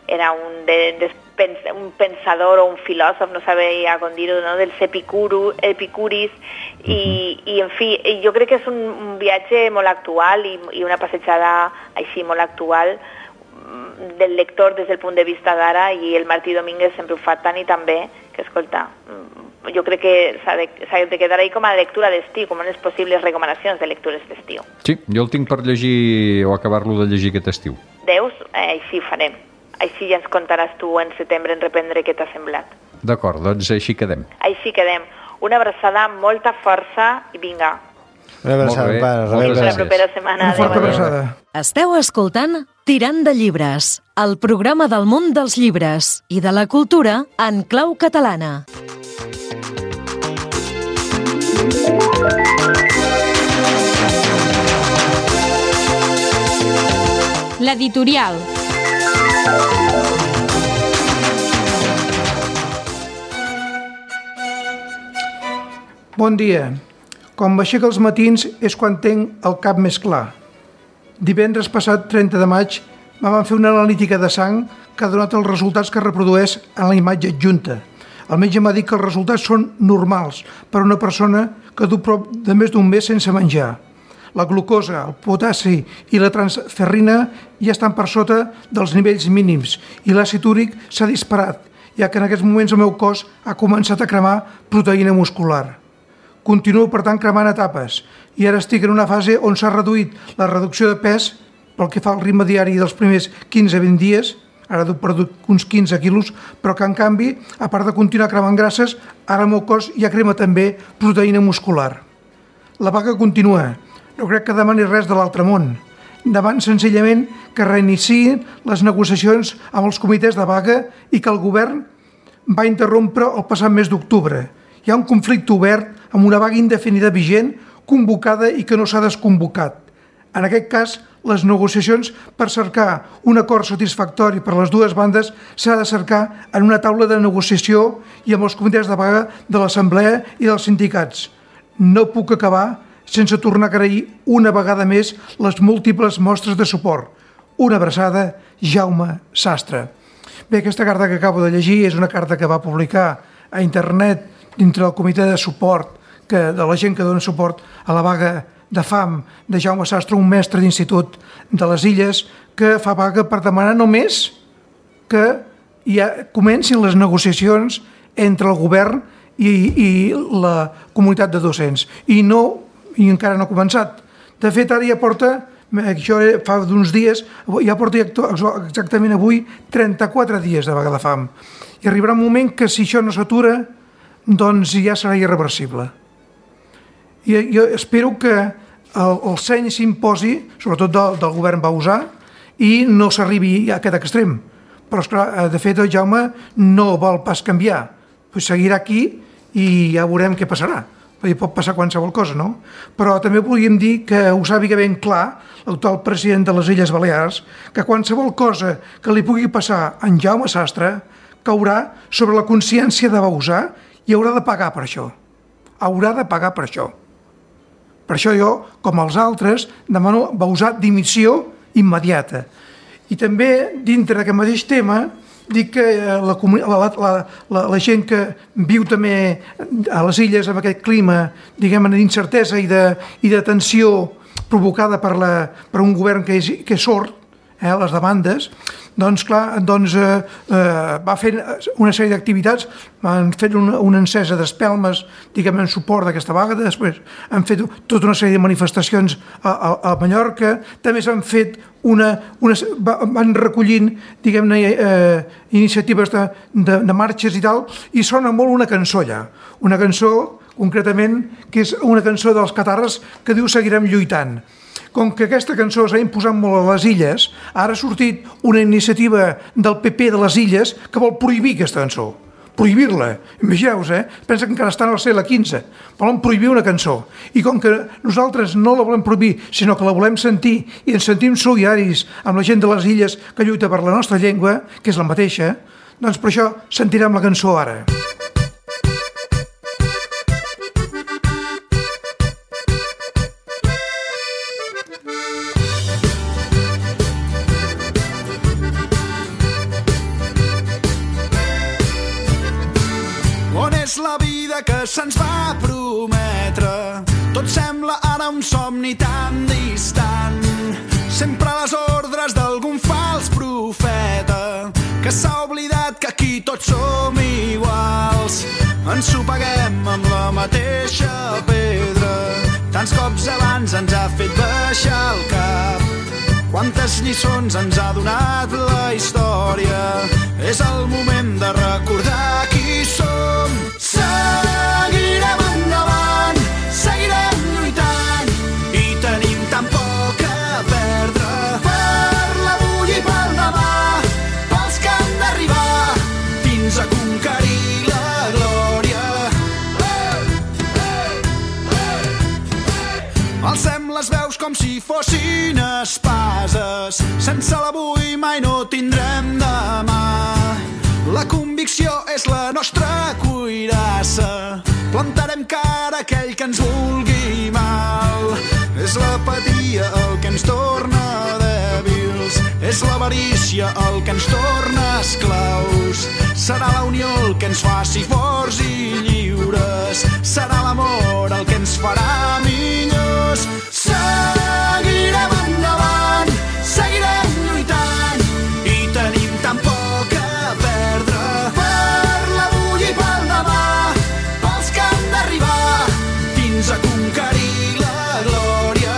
un pensador o un filòsof, no sabia com dir-ho, no? Dels epicuris, i en fi, jo crec que és un viatge molt actual i una passejada així molt actual del lector des del punt de vista d'ara, i el Martí Domínguez sempre ho fa tant i tan bé que, escolta, jo crec que s'ha de quedar ahí com a lectura d'estiu, com unes possibles recomanacions de lectures d'estiu. Sí, jo el tinc per llegir o acabar-lo de llegir aquest estiu. Veus? Així farem. Així ja ens contaràs tu en setembre en reprendre què t'ha semblat. D'acord, doncs així quedem. Així quedem. Una abraçada, molta força i vinga. Una abraçada, pare. Fins la propera setmana. Una forta abraçada. Esteu escoltant Tirant de llibres, el programa del món dels llibres i de la cultura en clau catalana. L'editorial. Bon dia. Quan m'aixeco els matins és quan tenc el cap més clar. Divendres passat, 30 de maig, me van fer una analítica de sang que ha donat els resultats que reprodueix en la imatge adjunta. El metge m'ha dit que els resultats són normals per a una persona que du prop de més d'un mes sense menjar. La glucosa, el potassi i la transferrina ja estan per sota dels nivells mínims i l'àcid úric s'ha disparat, ja que en aquests moments el meu cos ha començat a cremar proteïna muscular. Continuo, per tant, cremant etapes i ara estic en una fase on s'ha reduït la reducció de pes pel que fa al ritme diari dels primers 15-20 dies, ara he perdut uns 15 quilos, però que en canvi, a part de continuar cremant grasses, ara el meu cos ja crema també proteïna muscular. La vaga continua. No crec que demani res de l'altre món. Demano senzillament que reiniciïn les negociacions amb els comitès de vaga i que el govern va interrompre el passat mes d'octubre. Hi ha un conflicte obert amb una vaga indefinida vigent, convocada i que no s'ha desconvocat. En aquest cas, les negociacions per cercar un acord satisfactori per les dues bandes s'ha de cercar en una taula de negociació i amb els comitès de vaga de l'Assemblea i dels sindicats. No puc acabar sense tornar a agrair una vegada més les múltiples mostres de suport. Una abraçada, Jaume Sastre. Bé, aquesta carta que acabo de llegir és una carta que va publicar a internet dintre del comitè de suport de la gent que dona suport a la vaga de fam de Jaume Sastre, un mestre d'institut de les Illes, que fa vaga per demanar només que comencin les negociacions entre el govern i la comunitat de docents. I encara no ha començat. De fet, ara ja porta, això fa d'uns dies, ja porta exactament avui 34 dies de vaga de fam. I arribarà un moment que si això no s'atura, doncs ja serà irreversible. I jo espero que el seny s'imposi, sobretot del govern bausà, i no s'arribi a aquest extrem. Però, esclar, de fet, el Jaume no vol pas canviar. Seguirà aquí i ja veurem què passarà. Pot passar qualsevol cosa, no? Però també volíem dir que ho sàpiga ben clar l'actual president de les Illes Balears, que qualsevol cosa que li pugui passar a en Jaume Sastre caurà sobre la consciència de Bausà i haurà de pagar per això. Haurà de pagar per això. Per això jo, com els altres, demano Bausà dimissió immediata. I també, dintre d'aquest mateix tema, dic que la gent que viu també a les illes amb aquest clima, diguem-ne, d'incertesa i de tensió provocada per un govern que és sord, les demandes, doncs clar, va fer una sèrie d'activitats, han fet una encesa d'espelmes, diguem, en suport d'aquesta vaga, després han fet tota una sèrie de manifestacions a Mallorca, també s'han fet van recollint, diguem-ne, iniciatives de marxes i tal, i sona molt una cançó allà, una cançó concretament que és una cançó dels Catarres que diu Seguirem lluitant. Com que aquesta cançó s'ha imposat molt a les illes, ara ha sortit una iniciativa del PP de les illes que vol prohibir aquesta cançó. Prohibir-la. Imagineu-vos, pensa que encara estan al segle XV. Volen prohibir una cançó. I com que nosaltres no la volem prohibir, sinó que la volem sentir i ens sentim solidaris amb la gent de les illes que lluita per la nostra llengua, que és la mateixa, doncs per això sentirem la cançó ara. És la vida que se'ns va prometre. Tot sembla ara un somni tan distant. Sempre a les ordres d'algun fals profeta que s'ha oblidat que aquí tots som iguals. Ens ho paguem amb la mateixa pedra. Tants cops abans ens ha fet baixar el cap. Quantes lliçons ens ha donat la història. És el moment de recordar qui som. Seguirem endavant, seguirem lluitant i tenim tan poc a perdre. Per l'avui i pel demà, pels que han d'arribar fins a conquerir la glòria. Alcem les veus com si fossin espases. Sense l'avui mai no tindrem demà. La convicció és la nostra cuirassa. Plantarem cara a aquell que ens vulgui mal. És l'apatia el que ens torna dèbils. És l'avarícia el que ens torna esclaus. Serà la unió el que ens faci forts i lliures. Serà l'amor el que ens farà millors. Seguirem endavant, seguirem lluitant i tenim tan poc a perdre. Per l'avui i pel demà, pels que han d'arribar fins a conquerir la glòria.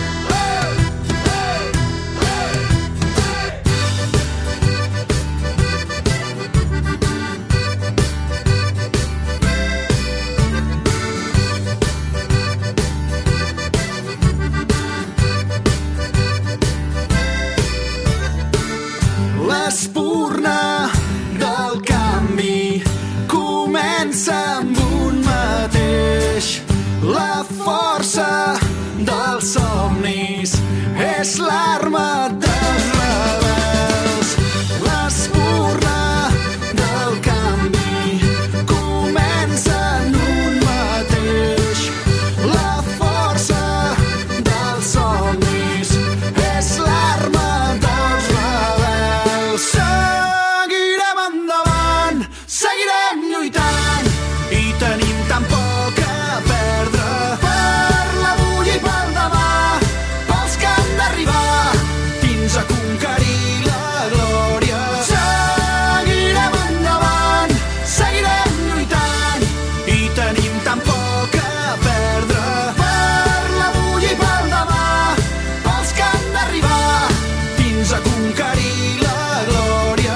L'espurna del canvi comença amb un mateix. La força dels somnis és l'arma dels rebels. L'espurna del canvi comença en un mateix. La força dels somnis és l'arma dels rebels. Seguirem endavant, seguirem lluitant i tenim tan poc a perdre. Per l'avui i pel demà, pels que han d'arribar fins a conquerir la glòria. Seguirem endavant, seguirem lluitant i tenim tan poc a perdre. Per l'avui i pel demà, pels que han d'arribar fins a conquerir la glòria.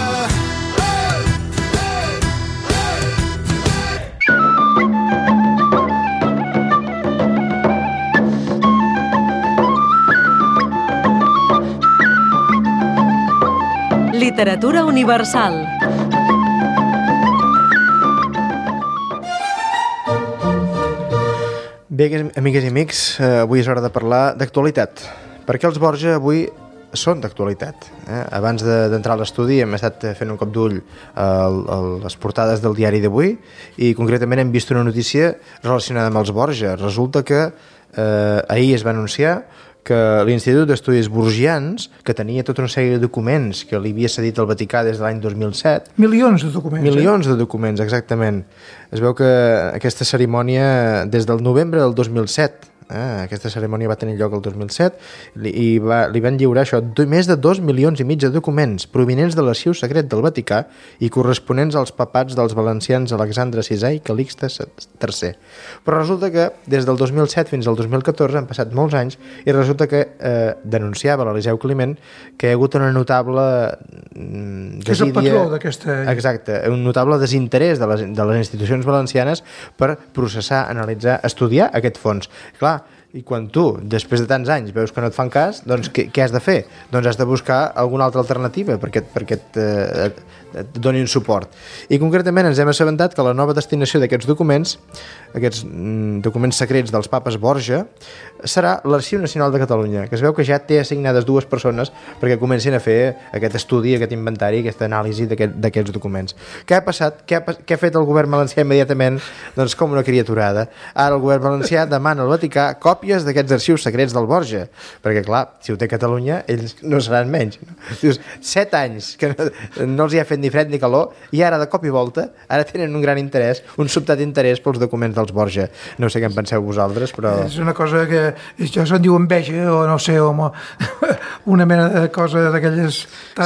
Literatura universal. Bé, amigues i amics, avui és hora de parlar d'actualitat. Perquè els Borja avui són d'actualitat. Abans d'entrar a l'estudi hem estat fent un cop d'ull a les portades del diari d'avui i concretament hem vist una notícia relacionada amb els Borja. Resulta que ahir es va anunciar que l'Institut d'Estudis Borgians, que tenia tota una sèrie de documents que li havia cedit al Vaticà des de l'any 2007... Milions de documents. Milions de documents, exactament. Es veu que aquesta cerimònia, des del novembre del 2007, aquesta cerimònia va tenir lloc el 2007 i li van lliurar això, més de 2,5 milions de documents provinents de l'arxiu secret del Vaticà i corresponents als papats dels valencians Alexandre VI i Calixte III. Però resulta que des del 2007 fins al 2014 han passat molts anys i resulta que denunciava l'Eliseu Climent que hi ha hagut una notable que és el patró d'aquesta... Exacte, un notable desinterès de les institucions valencianes per processar, analitzar, estudiar aquest fons. Clar, i quan tu, després de tants anys, veus que no et fan cas, doncs què has de fer? Doncs has de buscar alguna altra alternativa perquè et donin suport. I concretament ens hem assabentat que la nova destinació d'aquests documents, aquests documents secrets dels papes Borja, serà l'Arxiu Nacional de Catalunya, que es veu que ja té assignades 2 persones perquè comencin a fer aquest estudi, aquest inventari, aquesta anàlisi d'aquests documents. Què ha passat? Què ha fet el govern valencià immediatament? Doncs com una criaturada. Ara el govern valencià demana al Vaticà còpies d'aquests arxius secrets del Borja, perquè clar, si ho té Catalunya, ells no seran menys. Dius, 7 anys que no els hi ha fet ni fred ni calor i ara de cop i volta ara tenen un gran interès, un sobtat interès pels documents dels Borja. No sé què en penseu vosaltres, però... És una cosa que això se'n diu enveja o no sé, una mena de cosa d'aquelles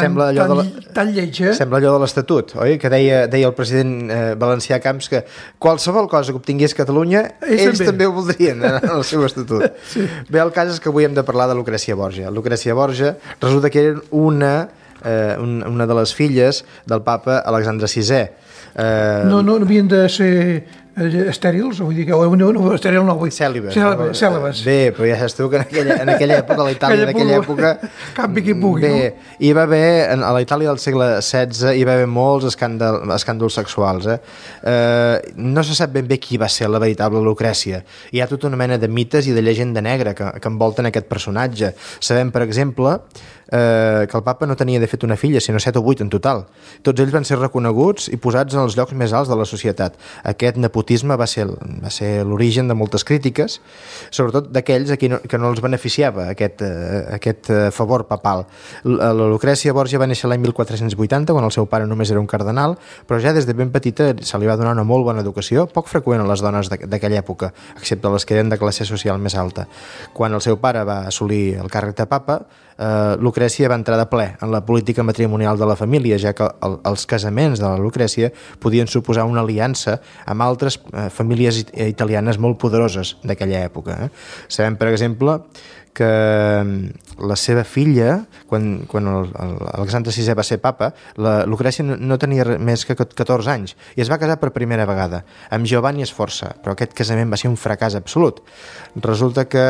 tan lletja. Sembla allò de l'Estatut, oi? Que deia el president valencià Camps que qualsevol cosa que obtingués Catalunya ells també ho voldrien en el seu estatut. Sí. Bé, el cas és que avui hem de parlar de Lucrècia Borja. Lucrècia Borja resulta que era una de les filles del papa Alexandre VI. No havien de ser estèrils, vull dir que estèril no vull. Cèlibes. Bé, però ja saps tu que en aquella època, a la Itàlia d'aquella època... Campi qui pugui, bé, no? Hi va haver, a la Itàlia del segle XVI, hi va haver molts escàndols sexuals. No se sap ben bé qui va ser la veritable Lucrècia. Hi ha tota una mena de mites i de llegenda negra que envolten aquest personatge. Sabem, per exemple, que el papa no tenia de fet una filla, sinó 7 o 8 en total. Tots ells van ser reconeguts i posats en els llocs més alts de la societat. Aquest nepotisme va ser l'origen de moltes crítiques, sobretot d'aquells a qui que no els beneficiava aquest favor papal. La Lucrècia Borja va néixer l'any 1480, quan el seu pare només era un cardenal, però ja des de ben petita se li va donar una molt bona educació, poc freqüent a les dones d'aquella època, excepte les que eren de classe social més alta. Quan el seu pare va assolir el càrrec de papa, Lucrècia va entrar de ple en la política matrimonial de la família, ja que els casaments de la Lucrècia podien suposar una aliança amb altres famílies italianes molt poderoses d'aquella època. Sabem, per exemple, que la seva filla, quan Alexandre VI va ser papa, la Lucrècia no tenia més que 14 anys i es va casar per primera vegada amb Giovanni Sforza, però aquest casament va ser un fracàs absolut. Resulta que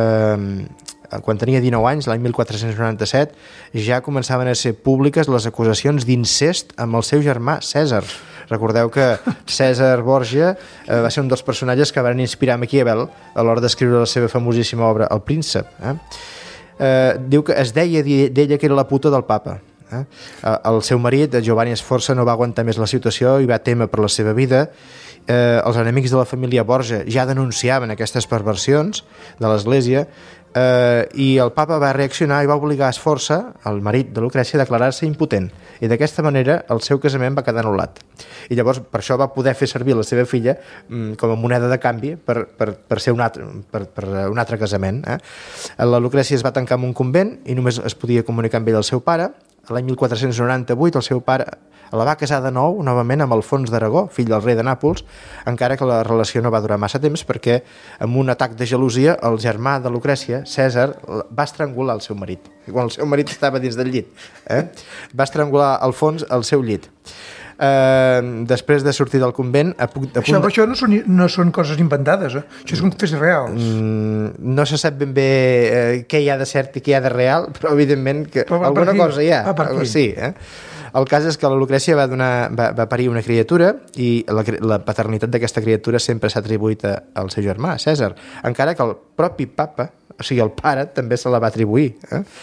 quan tenia 19 anys, l'any 1497, ja començaven a ser públiques les acusacions d'incest amb el seu germà Cèsar. Recordeu que Cèsar Borja va ser un dels personatges que van inspirar Maquiavel a l'hora d'escriure la seva famosíssima obra El príncep. Diu que es deia d'ella que era la puta del papa. El seu marit, Giovanni Sforza, no va aguantar més la situació i va témer per la seva vida. Els enemics de la família Borja ja denunciaven aquestes perversions de l'Església i el papa va reaccionar i va obligar Sforza, el marit de Lucrècia, a declarar-se impotent, i d'aquesta manera el seu casament va quedar anul·lat. I llavors per això va poder fer servir la seva filla com a moneda de canvi per ser un altre casament. La Lucrècia es va tancar en un convent i només es podia comunicar amb ell el seu pare. L'any 1498 el seu pare la va casar de nou, novament, amb Alfons d'Aragó, fill del rei de Nàpols, encara que la relació no va durar massa temps perquè, amb un atac de gelosia, el germà de Lucrècia, Cèsar, va estrangular el seu marit. Quan el seu marit estava dins del llit. Va estrangular Alfons al seu llit. Després de sortir del convent... Això no són coses inventades, això són fets reals. No se sap ben bé què hi ha de cert i què hi ha de real, però evidentment que alguna cosa hi ha. Sí, El cas és que la Lucrècia va parir una criatura i la paternitat d'aquesta criatura sempre s'ha atribuït al seu germà, Cèsar, encara que el propi papa o sigui, el pare també se la va atribuir.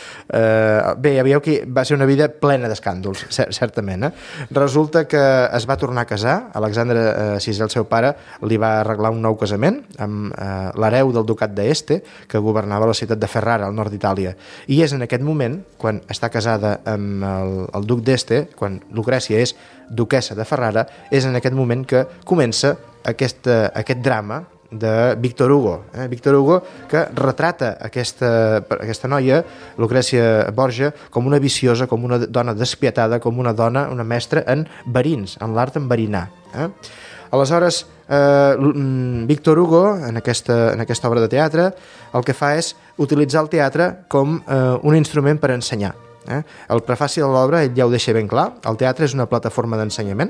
Bé, ja veieu que va ser una vida plena d'escàndols, certament. Resulta que es va tornar a casar, Alexandre VI, el seu pare, li va arreglar un nou casament amb l'hereu del ducat d'Este, que governava la ciutat de Ferrara, al nord d'Itàlia. I és en aquest moment, quan està casada amb el duc d'Este, quan Lucrècia és duquessa de Ferrara, és en aquest moment que comença aquest drama de Víctor Hugo. Víctor Hugo, que retrata aquesta noia, Lucrècia Borgia, com una viciosa, com una dona despietada, com una dona, una mestra en verins, en l'art enverinar. Aleshores, Víctor Hugo, en aquesta obra de teatre, el que fa és utilitzar el teatre com un instrument per ensenyar. El prefaci de l'obra, ell ja ho deixa ben clar, el teatre és una plataforma d'ensenyament.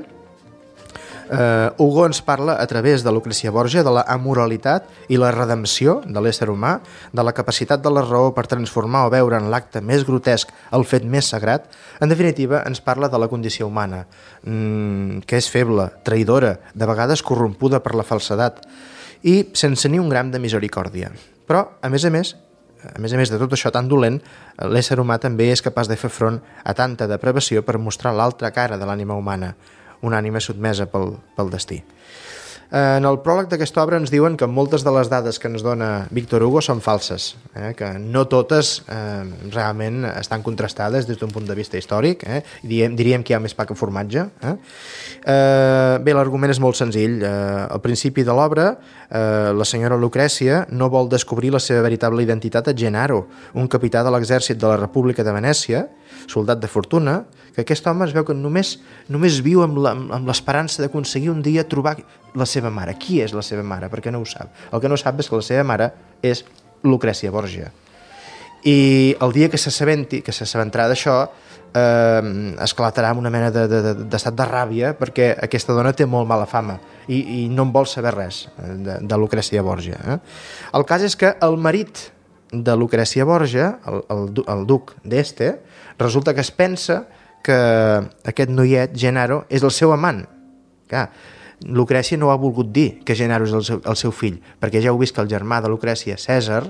Hugo ens parla a través de Lucrècia Borgia de la amoralitat i la redempció de l'ésser humà, de la capacitat de la raó per transformar o veure en l'acte més grotesc el fet més sagrat. En definitiva, ens parla de la condició humana, que és feble, traïdora, de vegades corrompuda per la falsedat i sense ni un gram de misericòrdia. Però, a més a més de tot això tan dolent, l'ésser humà també és capaç de fer front a tanta depravació per mostrar l'altra cara de l'ànima humana, una ànima sotmesa pel destí. En el pròleg d'aquesta obra ens diuen que moltes de les dades que ens dona Víctor Hugo són falses, que no totes realment estan contrastades des d'un punt de vista històric, diríem que hi ha més pa que formatge. Bé, l'argument és molt senzill. Al principi de l'obra, la senyora Lucrècia no vol descobrir la seva veritable identitat a Gennaro, un capità de l'exèrcit de la República de Venècia, soldat de fortuna, que aquest home es veu que només viu amb l'esperança d'aconseguir un dia trobar la seva mare. Qui és la seva mare? Perquè no ho sap. El que no sap és que la seva mare és Lucrècia Borgia. I el dia que s'assabentarà d'això, esclatarà amb una mena d'estat de ràbia, perquè aquesta dona té molt mala fama i no en vol saber res de Lucrècia Borgia. El cas és que el marit de Lucrècia Borgia, el duc d'Este, resulta que es pensa que aquest noiet, Gennaro, és el seu amant. Clar, Lucrècia no ha volgut dir que Gennaro és el seu fill, perquè ja heu vist que el germà de Lucrècia, Cèsar,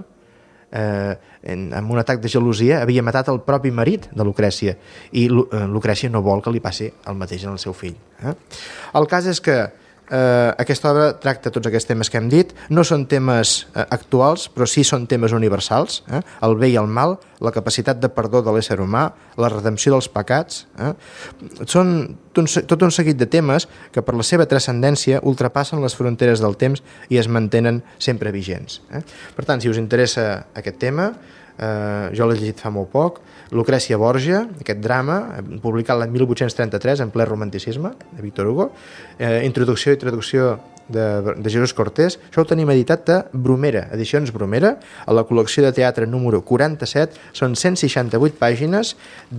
amb un atac de gelosia, havia matat el propi marit de Lucrècia, i Lucrècia no vol que li passi el mateix al seu fill. El cas és que aquesta obra tracta tots aquests temes que hem dit. No són temes actuals, però sí són temes universals, el bé i el mal, la capacitat de perdó de l'ésser humà, la redempció dels pecats. Són tot un seguit de temes que per la seva transcendència ultrapassen les fronteres del temps i es mantenen sempre vigents. Per tant, si us interessa aquest tema, jo l'he llegit fa molt poc, Lucrècia Borgia, aquest drama, publicat l'any 1833 en ple romanticisme, de Víctor Hugo, introducció i traducció de Jesús Cortés. Això ho tenim editat de Bromera, Edicions Bromera, a la col·lecció de teatre número 47, són 168 pàgines,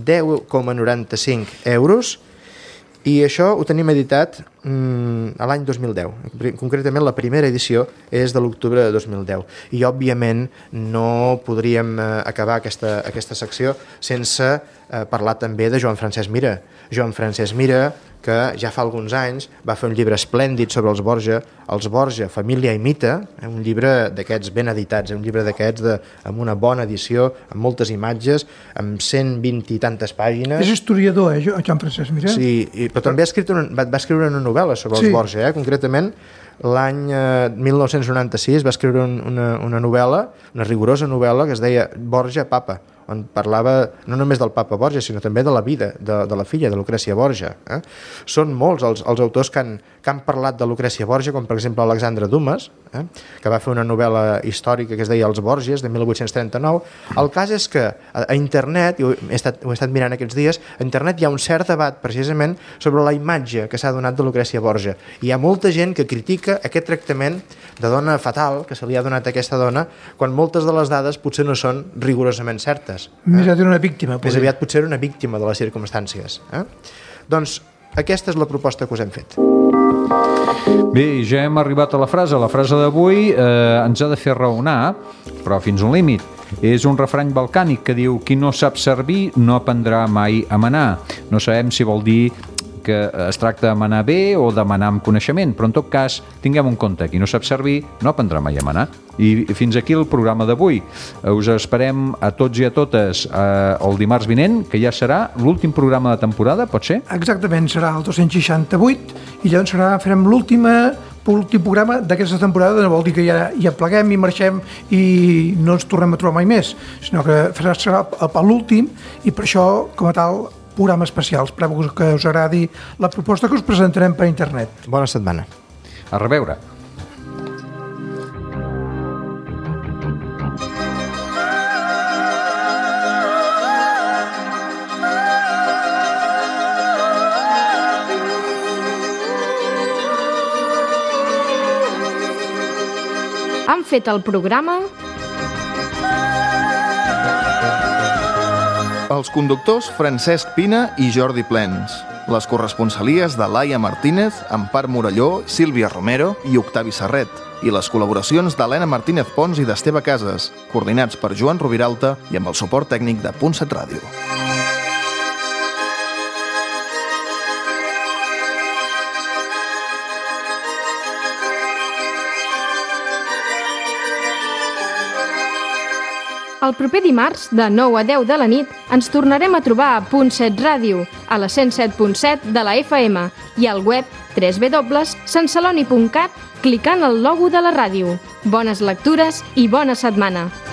10,95 euros, i això ho tenim editat a l'any 2010. Concretament, la primera edició és de l'octubre de 2010. I, òbviament, no podríem acabar aquesta secció sense parlar també de Joan Francesc Mira. Joan Francesc Mira, que ja fa alguns anys va fer un llibre esplèndid sobre els Borgia, Família i Mite, un llibre d'aquests ben editats, un llibre d'aquests amb una bona edició, amb moltes imatges, amb 120 i tantes pàgines. És historiador, Joan Francesc Mira? Sí, però també va escriure una novel·la sobre els Borgia, concretament l'any 1996 va escriure una novel·la, una rigorosa novel·la que es deia Borgia Papa, on parlava no només del papa Borgia, sinó també de la vida de la filla, de Lucrècia Borgia. Són molts els autors que han parlat de Lucrècia Borgia, com per exemple Alexandre Dumas, que va fer una novel·la històrica que es deia Els Borgies, de 1839. El cas és que a internet, i ho he estat mirant aquests dies, a internet hi ha un cert debat precisament sobre la imatge que s'ha donat de Lucrècia Borgia. Hi ha molta gent que critica aquest tractament de dona fatal que se li ha donat a aquesta dona, quan moltes de les dades potser no són rigorosament certes. Més aviat era una víctima. Més aviat potser era una víctima de les circumstàncies. Doncs aquesta és la proposta que us hem fet. Bé, ja hem arribat a la frase. La frase d'avui ens ha de fer raonar, però fins un límit. És un refrany balcànic que diu: qui no sap servir no aprendrà mai a manar. No sabem si vol dir que es tracta de manar bé o de manar amb coneixement, però en tot cas tinguem un compte, qui no sap servir no aprendrà mai a manar. I fins aquí el programa d'avui. Us esperem a tots i a totes el dimarts vinent, que ja serà l'últim programa de temporada, pot ser? Exactament, serà el 268 i llavors farem l'últim programa d'aquesta temporada. No vol dir que ja pleguem i marxem i no ens tornem a trobar mai més, sinó que serà l'últim i per això, com a tal, programa especial. Esperem que us agradi la proposta que us presentarem per internet. Bona setmana. A reveure. Han fet el programa els conductors Francesc Pina i Jordi Plens, les corresponsalies de Laia Martínez, Empar Morelló, Sílvia Romero i Octavi Serret, i les col·laboracions d'Helena Martínez Pons i d'Esteve Casas, coordinats per Joan Rubiralta i amb el suport tècnic de Punt7 Ràdio. El proper dimarts, de 9 a 10 de la nit, ens tornarem a trobar a Punt7 Ràdio, a la 107.7 de la FM i al web www.sanceloni.cat clicant el logo de la ràdio. Bones lectures i bona setmana!